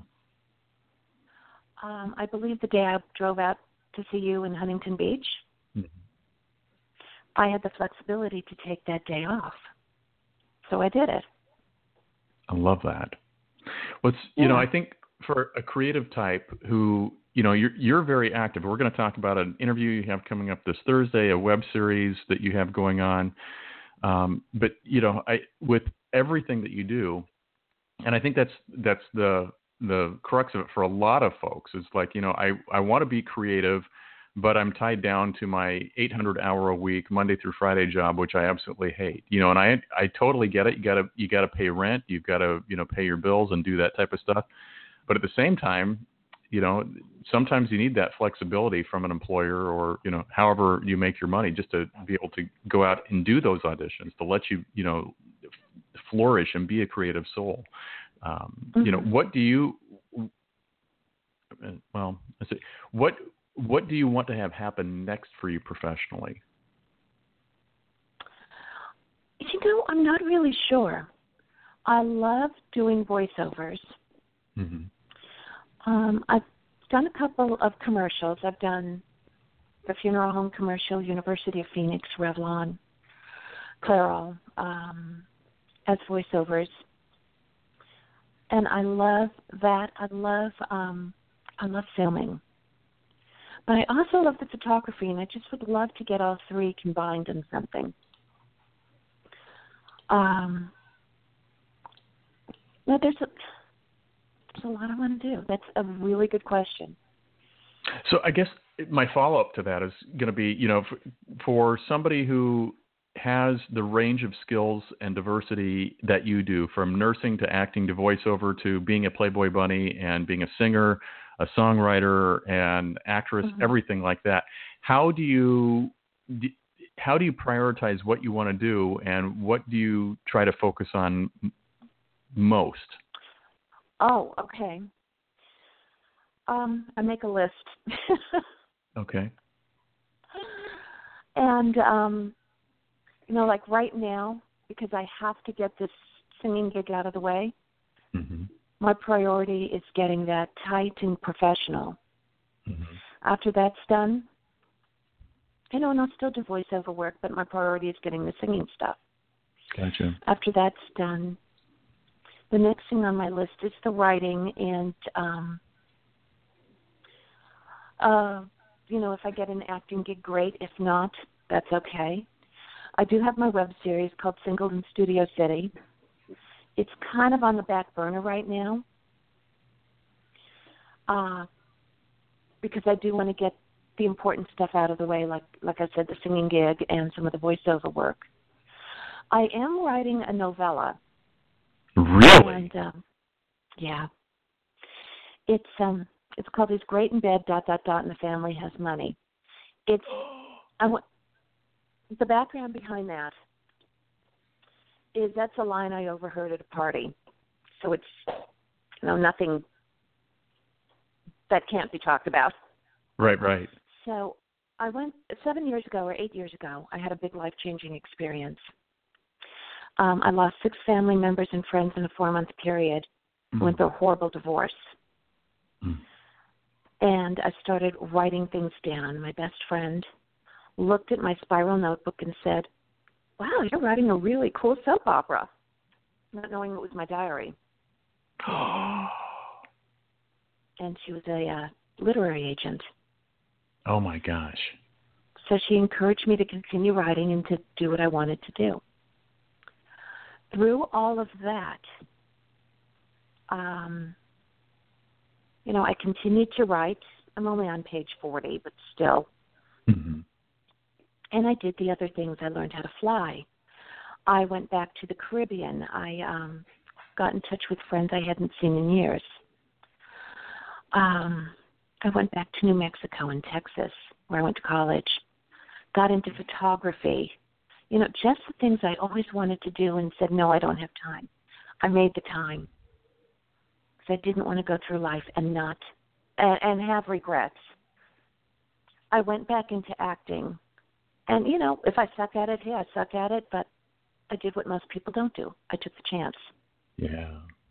Um, I believe the day I drove out to see you in Huntington Beach, mm-hmm. I had the flexibility to take that day off. So I did it. I love that. What's, you yeah. know, I think for a creative type who, you know, you're you're very active. We're going to talk about an interview you have coming up this Thursday, a web series that you have going on. Um, but you know, I with everything that you do, and I think that's that's the the crux of it for a lot of folks. Is like, you know, I I want to be creative, but I'm tied down to my eight hundred hour a week Monday through Friday job, which I absolutely hate. You know, and I I totally get it. You gotta you gotta pay rent. You've got to you know pay your bills and do that type of stuff. But at the same time, you know, sometimes you need that flexibility from an employer or, you know, however you make your money just to be able to go out and do those auditions, to let you, you know, flourish and be a creative soul. Um, mm-hmm. You know, what do you? Well, let's see. What what do you want to have happen next for you professionally? You know, I'm not really sure. I love doing voiceovers. Mm-hmm. Um, I've done a couple of commercials. I've done the funeral home commercial, University of Phoenix, Revlon, Clairol, um, as voiceovers. And I love that. I love um, I love filming. But I also love the photography, and I just would love to get all three combined in something. Um, no, there's a, there's a lot I want to do. That's a really good question. So I guess my follow-up to that is going to be, you know, for, for somebody who has the range of skills and diversity that you do, from nursing to acting to voiceover to being a Playboy bunny and being a singer, a songwriter, and actress, mm-hmm. everything like that. How do you how do you prioritize what you want to do, and what do you try to focus on most? Oh, okay. Um, I make a list. Okay. And, um, you know, like right now, because I have to get this singing gig out of the way, mm-hmm. my priority is getting that tight and professional. Mm-hmm. After that's done, you know, and I'll still do voiceover work, but my priority is getting the singing stuff. Gotcha. After that's done, the next thing on my list is the writing, and, um, uh, you know, if I get an acting gig, great. If not, that's okay. I do have my web series called Single in Studio City. It's kind of on the back burner right now uh, because I do want to get the important stuff out of the way, like like I said, the singing gig and some of the voiceover work. I am writing a novella. Really? And, um, yeah. It's um it's called He's Great in Bed, dot, dot, dot, and the Family Has Money. It's, I want, the background behind that is that's a line I overheard at a party. So it's, you know, nothing that can't be talked about. Right, right. So I went, seven years ago or eight years ago, I had a big life-changing experience. Um, I lost six family members and friends in a four-month period. Mm. I went through a horrible divorce. Mm. And I started writing things down. My best friend looked at my spiral notebook and said, wow, you're writing a really cool soap opera, not knowing it was my diary. And she was a uh, literary agent. Oh, my gosh. So she encouraged me to continue writing and to do what I wanted to do. Through all of that, um, you know, I continued to write. I'm only on page forty, but still. Mm-hmm. And I did the other things. I learned how to fly. I went back to the Caribbean. I um, got in touch with friends I hadn't seen in years. Um, I went back to New Mexico and Texas, where I went to college. Got into photography. You know, just the things I always wanted to do and said, no, I don't have time. I made the time. Because I didn't want to go through life and not, and, and have regrets. I went back into acting. And, you know, if I suck at it, hey, I suck at it, but I did what most people don't do. I took the chance. Yeah.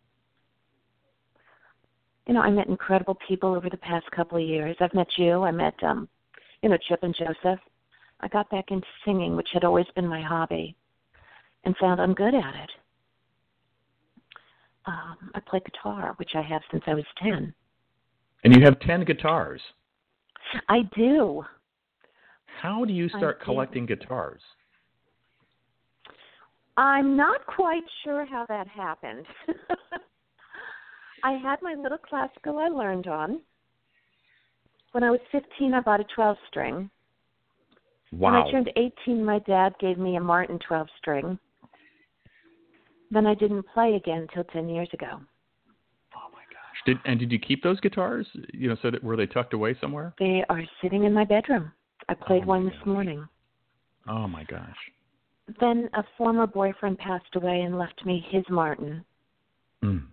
You know, I met incredible people over the past couple of years. I've met you. I met, um, you know, Chip and Joseph. I got back into singing, which had always been my hobby, and found I'm good at it. Um, I play guitar, which I have since I was ten. And you have ten guitars? I do. How do you start collecting guitars? I'm not quite sure how that happened. I had my little classical I learned on. When I was fifteen, I bought a twelve-string. Wow. When I turned eighteen, my dad gave me a Martin twelve-string. Then I didn't play again until ten years ago. Oh, my gosh. Did, and did you keep those guitars? You know, so that, were they tucked away somewhere? They are sitting in my bedroom. I played oh one this gosh. morning. Oh, my gosh. then a former boyfriend passed away and left me his Martin. Mm.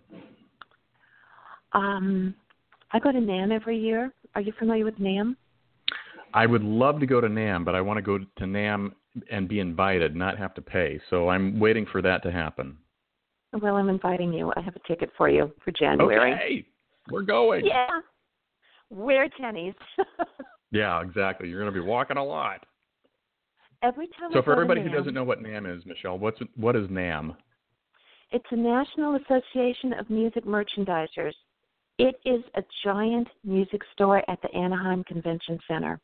Um, I go to NAMM every year. Are you familiar with NAMM? I would love to go to NAMM, but I want to go to NAMM and be invited, not have to pay. So I'm waiting for that to happen. Well, I'm inviting you. I have a ticket for you for January. Okay, we're going. Yeah. Wear tennies. Yeah, exactly. You're going to be walking a lot. Every time So I for go everybody to who NAMM, doesn't know what NAMM is, Michelle, what's what is NAMM? It's a National Association of Music Merchandisers. It is a giant music store at the Anaheim Convention Center.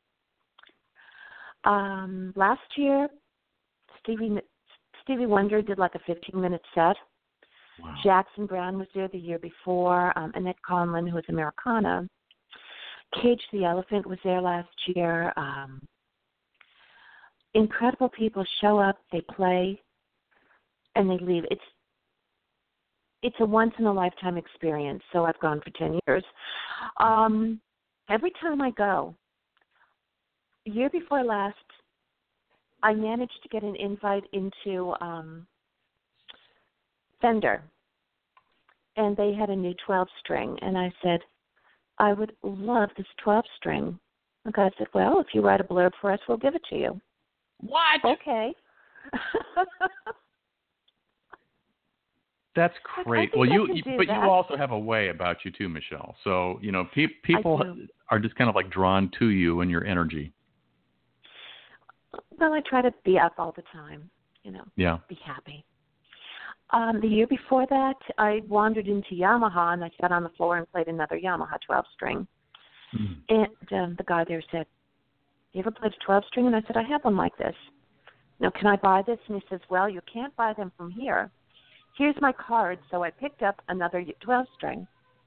Um, last year, Stevie Stevie Wonder did like a fifteen-minute set. Wow. Jackson Browne was there the year before. Um, Annette Conlon, who was Americana. Cage the Elephant was there last year. Um, incredible people show up, they play, and they leave. It's it's a once-in-a-lifetime experience, so I've gone for ten years. Um, every time I go, the year before last, I managed to get an invite into um, Fender, and they had a new twelve-string, and I said, I would love this twelve-string. The guy said, well, if you write a blurb for us, we'll give it to you. What? Okay. That's great. Well, you, you but that. you also have a way about you too, Michelle. So you know, pe- people are just kind of like drawn to you and your energy. Well, I try to be up all the time. You know. Yeah. Be happy. Um, the year before that, I wandered into Yamaha and I sat on the floor and played another Yamaha twelve-string. Mm. And um, the guy there said, "You ever played a twelve-string?" And I said, "I have one like this." "Now, can I buy this?" And he says, "Well, you can't buy them from here. Here's my card." So I picked up another twelve-string.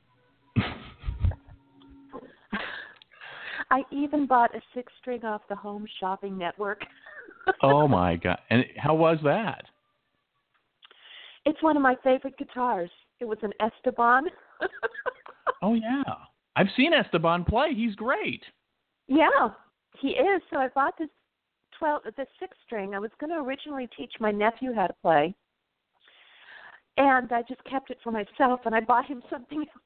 I even bought a six-string off the Home Shopping Network. Oh, my God. And how was that? It's one of my favorite guitars. It was an Esteban. Oh, yeah. I've seen Esteban play. He's great. Yeah, he is. So I bought this twelve, the six-string. I was going to originally teach my nephew how to play. And I just kept it for myself, and I bought him something else.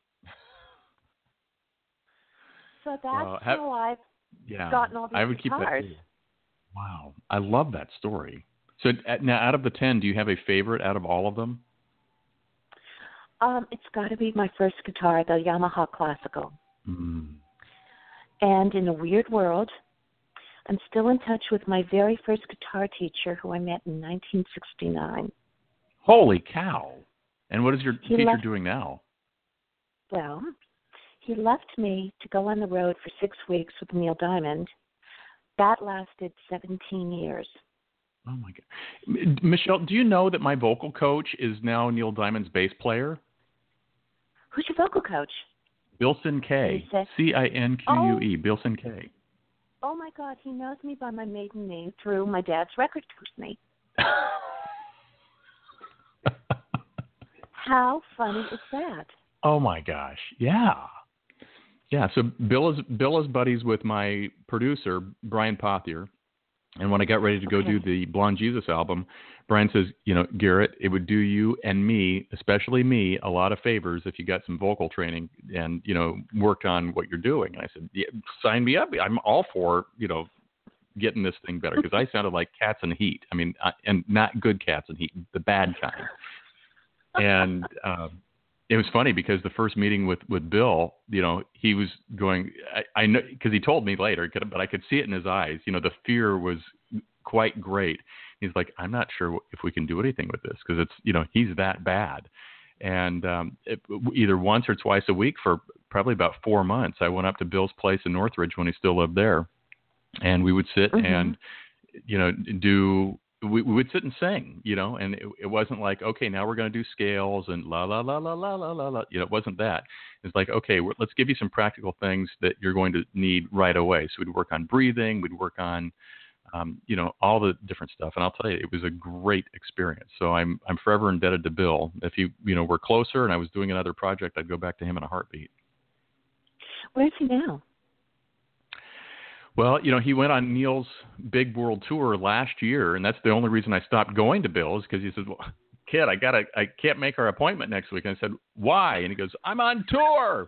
So that's well, have, how I've yeah, gotten all these I would guitars. Keep that. Wow. I love that story. So now out of the ten, do you have a favorite out of all of them? Um, it's got to be my first guitar, the Yamaha Classical. Mm. And in a weird world, I'm still in touch with my very first guitar teacher who I met in nineteen sixty-nine. Holy cow. And what is your he teacher left, doing now? Well, he left me to go on the road for six weeks with Neil Diamond. That lasted seventeen years. Oh, my God. Michelle, do you know that my vocal coach is now Neil Diamond's bass player? Who's your vocal coach? Bill Cinque. C I N Q U E. Oh. Bill Cinque. Oh, my God. He knows me by my maiden name through my dad's record company. How funny is that? Oh, my gosh. Yeah. Yeah, so Bill is Bill is buddies with my producer, Brian Pothier. And when I got ready to go okay. do the Blonde Jesus album, Brian says, you know, Garrett, it would do you and me, especially me, a lot of favors if you got some vocal training and, you know, worked on what you're doing. And I said, yeah, sign me up. I'm all for, you know, getting this thing better because I sounded like cats in heat. I mean, I, and not good cats in heat, the bad kind. And uh, it was funny because the first meeting with, with Bill, you know, he was going, I, I know, because he told me later, but I could see it in his eyes. You know, the fear was quite great. He's like, I'm not sure if we can do anything with this because it's, you know, he's that bad. And um, it, either once or twice a week for probably about four months, I went up to Bill's place in Northridge when he still lived there. And we would sit mm-hmm. and, you know, do... We, we would sit and sing, you know, and it, it wasn't like, okay, now we're going to do scales and la, la, la, la, la, la, la, la. You know, it wasn't that. It's like, okay, we're, let's give you some practical things that you're going to need right away. So we'd work on breathing. We'd work on, um, you know, all the different stuff. And I'll tell you, it was a great experience. So I'm I'm forever indebted to Bill. If you, you know, we're closer and I was doing another project, I'd go back to him in a heartbeat. Where's he now? Well, you know, he went on Neil's big world tour last year, and that's the only reason I stopped going to Bill is because he said, well, kid, I gotta, I can't make our appointment next week. And I said, why? And he goes, I'm on tour.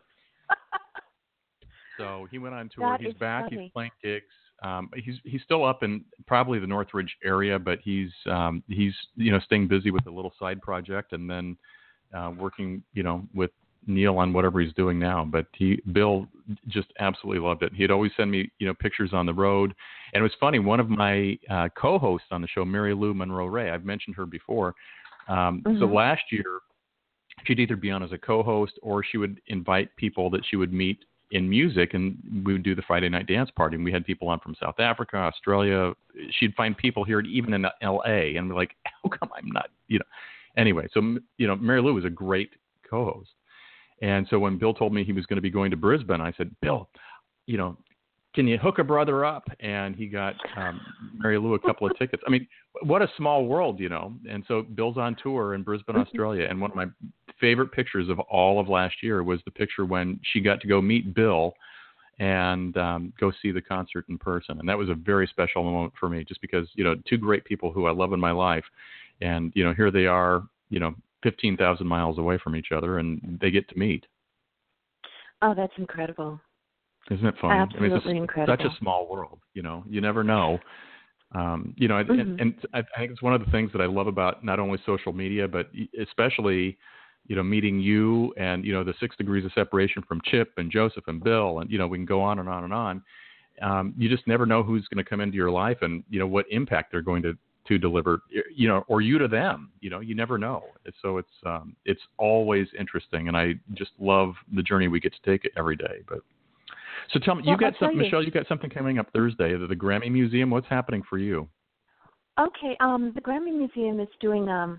So he went on tour. That He's is back. funny. He's playing gigs. Um, he's he's still up in probably the Northridge area, but he's um, he's you know staying busy with a little side project, and then uh, working you know with Neil on whatever he's doing now. But he Bill just absolutely loved it. He'd always send me you know pictures on the road, and it was funny. One of my uh, co-hosts on the show, Mary Lou Monroe Ray, I've mentioned her before. Um, Mm-hmm. So last year, she'd either be on as a co-host or she would invite people that she would meet in music, and we would do the Friday night dance party. And we had people on from South Africa, Australia. She'd find people here, even in L A, and we're like, how come I'm not, you know? Anyway, so you know, Mary Lou was a great co-host. And so when Bill told me he was going to be going to Brisbane, I said, Bill, you know, can you hook a brother up? And he got um, Mary Lou a couple of tickets. I mean, what a small world, you know. And so Bill's on tour in Brisbane, Australia. And one of my favorite pictures of all of last year was the picture when she got to go meet Bill and um, go see the concert in person. And that was a very special moment for me, just because, you know, two great people who I love in my life. And, you know, here they are, you know, fifteen thousand miles away from each other, and they get to meet. Oh, that's incredible. Isn't it funny? Absolutely I mean, it's just incredible. such a small world, you know. You never know. Um, you know, Mm-hmm. and, and I think it's one of the things that I love about not only social media, but especially, you know, meeting you and, you know, the six degrees of separation from Chip and Joseph and Bill, and, you know, we can go on and on and on. Um, you just never know who's going to come into your life and, you know, what impact they're going to, to deliver, you know, or you to them. You know, you never know. So it's, um, it's always interesting. And I just love the journey we get to take every day. But so tell me, Well, you got I'll tell something, you. Michelle, you got something coming up Thursday at the Grammy Museum. What's happening for you? Okay, um, the Grammy Museum is doing, um,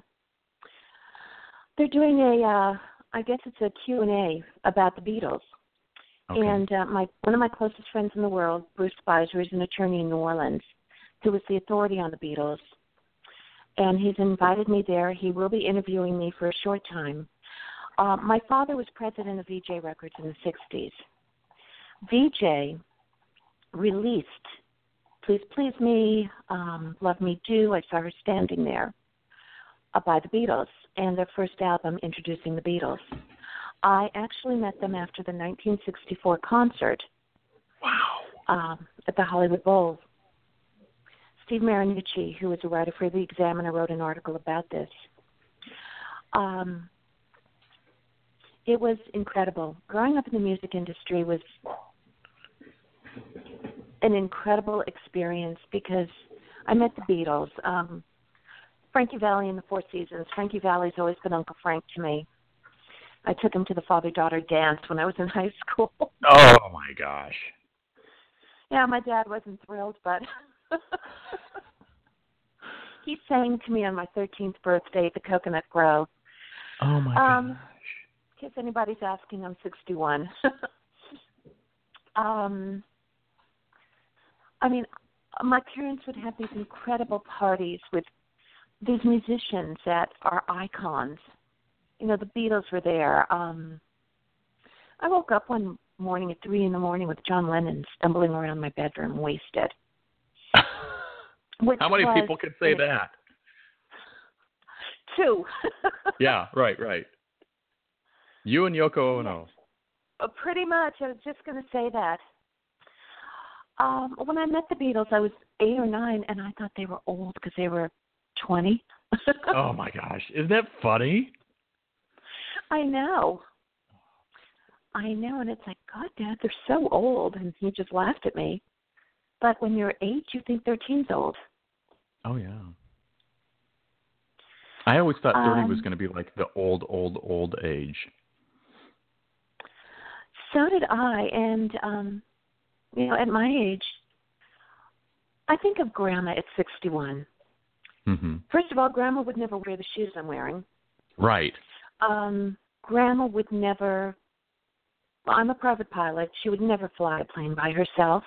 they're doing a, uh, I guess it's a Q and A about the Beatles. Okay. And uh, my one of my closest friends in the world, Bruce Spicer, is an attorney in New Orleans who was the authority on the Beatles. And he's invited me there. He will be interviewing me for a short time. Uh, my father was president of V J Records in the sixties. V J released Please Please Me, um, Love Me Do, I Saw Her Standing There, uh, by the Beatles, and their first album, Introducing the Beatles. I actually met them after the nineteen sixty-four concert. Wow. Um, at the Hollywood Bowl. Steve Marinucci, who was a writer for The Examiner, wrote an article about this. Um, it was incredible. Growing up in the music industry was an incredible experience because I met the Beatles. Um, Frankie Valli and the Four Seasons. Frankie Valli's always been Uncle Frank to me. I took him to the father-daughter dance when I was in high school. Oh, my gosh. Yeah, my dad wasn't thrilled, but he sang to me on my thirteenth birthday at the Coconut Grove. Oh, my um, gosh. In case anybody's asking, I'm sixty-one. um, I mean, my parents would have these incredible parties with these musicians that are icons. You know, the Beatles were there. Um, I woke up one morning at three in the morning with John Lennon stumbling around my bedroom, wasted. How many was, people could say that? Two. Yeah, right, right. You and Yoko Ono. Uh, pretty much. I was just going to say that. Um, when I met the Beatles, I was eight or nine, and I thought they were old because they were twenty. Oh, my gosh. Isn't that funny? I know. I know, and it's like, God, Dad, they're so old, and he just laughed at me. But when you're eight, you think they're teens old. Oh, yeah. I always thought thirty um, was going to be like the old, old, old age. So did I, and, um, you know, at my age, I think of Grandma at sixty-one. Mm-hmm. First of all, Grandma would never wear the shoes I'm wearing. Right. Um, Grandma would never, well, I'm a private pilot. She would never fly a plane by herself.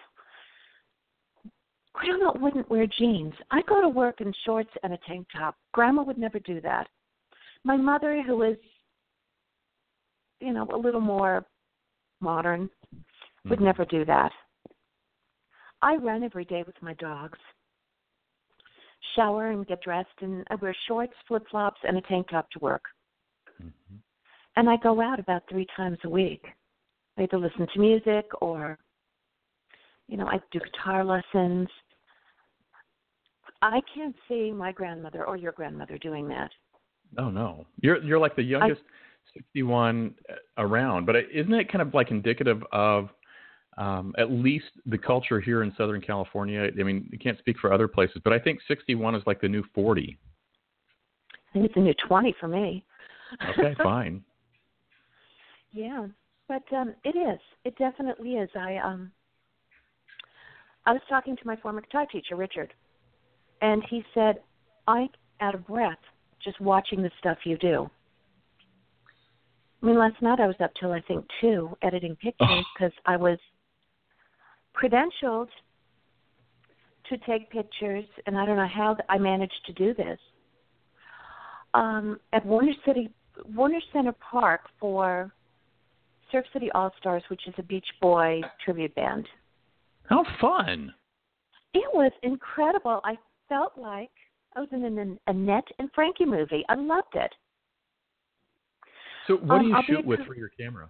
Grandma wouldn't wear jeans. I go to work in shorts and a tank top. Grandma would never do that. My mother, who is, you know, a little more modern, would mm-hmm. never do that. I run every day with my dogs. Shower and get dressed, and I wear shorts, flip-flops, and a tank top to work. Mm-hmm. And I go out about three times a week. I either listen to music or, you know, I do guitar lessons. I can't see my grandmother or your grandmother doing that. Oh, no. You're you're like the youngest I, sixty-one around, but isn't it kind of like indicative of um, at least the culture here in Southern California? I mean, you can't speak for other places, but I think sixty-one is like the new forty. I think it's a new twenty for me. Okay, fine. Yeah, but um, it is. It definitely is. I um, I was talking to my former guitar teacher, Richard, and he said, I'm out of breath just watching the stuff you do. I mean, last night I was up till, I think, two, editing pictures because oh. I was credentialed to take pictures, and I don't know how I managed to do this, um, at Warner City, Warner Center Park for Surf City All-Stars, which is a Beach Boy tribute band. How fun. It was incredible. I felt like I was in an Annette and Frankie movie. I loved it. So what um, do you I'll shoot a, with for your camera?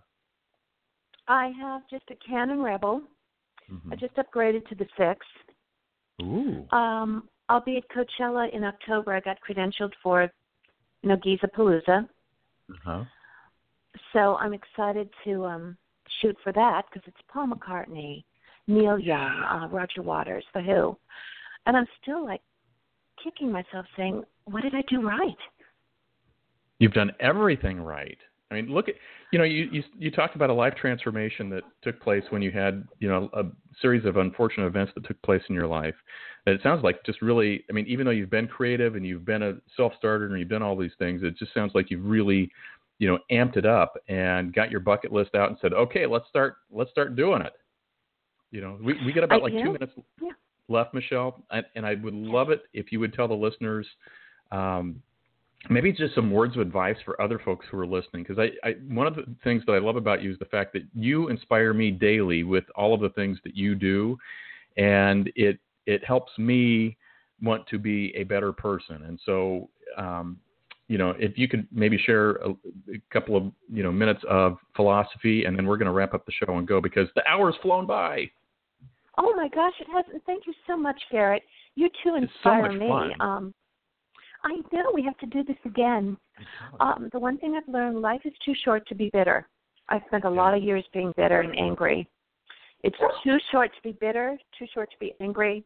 I have just a Canon Rebel. Mm-hmm. I just upgraded to the six. Ooh. Um, I'll be at Coachella in October. I got credentialed for, you know, Giza Palooza. Uh-huh. So I'm excited to um, shoot for that because it's Paul McCartney, Neil Young, uh, Roger Waters, The Who. And I'm still, like, kicking myself saying, what did I do right? You've done everything right. I mean, look at, you know, you, you you talked about a life transformation that took place when you had, you know, a series of unfortunate events that took place in your life. And it sounds like just really, I mean, even though you've been creative and you've been a self-starter and you've done all these things, it just sounds like you've really, you know, amped it up and got your bucket list out and said, okay, let's start, let's start doing it. You know, we, we got about I, like yeah. two minutes yeah. left, Michelle. And, and I would love it if you would tell the listeners, um, maybe just some words of advice for other folks who are listening. Because I, I, one of the things that I love about you is the fact that you inspire me daily with all of the things that you do. And it, it helps me want to be a better person. And so, um, you know, if you could maybe share a, a couple of, you know, minutes of philosophy, and then we're going to wrap up the show and go because the hour's flown by. Oh my gosh, it has. Thank you so much, Garrett. You too inspire it's so much me. Fun. Um, I know we have to do this again. Um, the one thing I've learned, life is too short to be bitter. I spent a yeah. lot of years being bitter and angry. It's too short to be bitter, too short to be angry.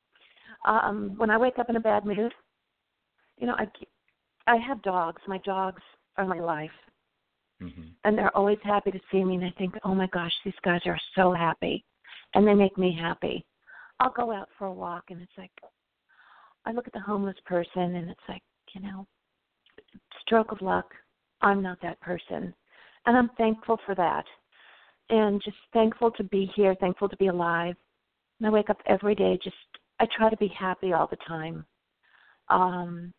Um, when I wake up in a bad mood, you know, I, I have dogs. My dogs are my life. Mm-hmm. And they're always happy to see me, and I think, oh my gosh, these guys are so happy. And they make me happy. I'll go out for a walk, and it's like, I look at the homeless person, and it's like, you know, stroke of luck. I'm not that person. And I'm thankful for that. And just thankful to be here, thankful to be alive. And I wake up every day, just, I try to be happy all the time. Um,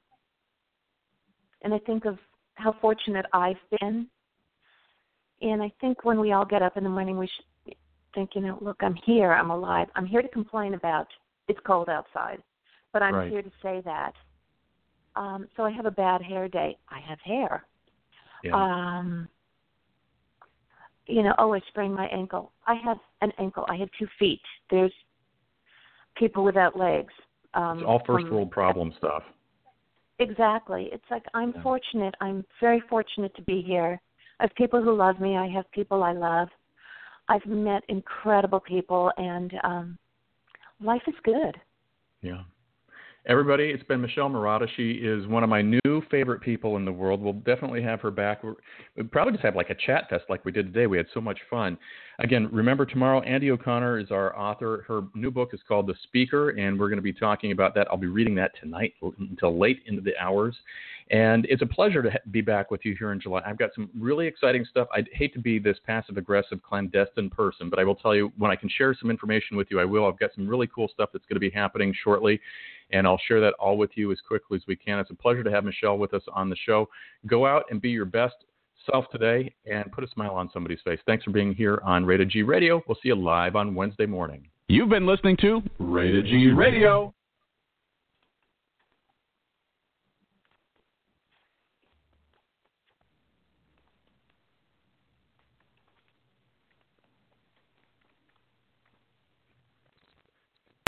and I think of how fortunate I've been. And I think when we all get up in the morning, we should think, you know, look, I'm here, I'm alive. I'm here to complain about it's cold outside, but I'm right. here to say that. Um, so I have a bad hair day. I have hair. Yeah. Um, you know, oh, I sprained my ankle. I have an ankle. I have two feet. There's people without legs. Um, it's all first from, world problem stuff. Exactly. It's like I'm yeah. fortunate. I'm very fortunate to be here. I have people who love me. I have people I love. I've met incredible people, and um, life is good. Yeah. Everybody, it's been Michelle Marotta. She is one of my new favorite people in the world. We'll definitely have her back. We'll probably just have like a chat fest like we did today. We had so much fun. Again, remember tomorrow, Andy O'Connor is our author. Her new book is called The Speaker, and we're going to be talking about that. I'll be reading that tonight until late into the hours. And it's a pleasure to be back with you here in July. I've got some really exciting stuff. I'd hate to be this passive-aggressive, clandestine person, but I will tell you, when I can share some information with you, I will. I've got some really cool stuff that's going to be happening shortly, and I'll share that all with you as quickly as we can. It's a pleasure to have Michelle with us on the show. Go out and be your best self today and put a smile on somebody's face. Thanks for being here on Rated G Radio. We'll see you live on Wednesday morning. You've been listening to Rated G Radio.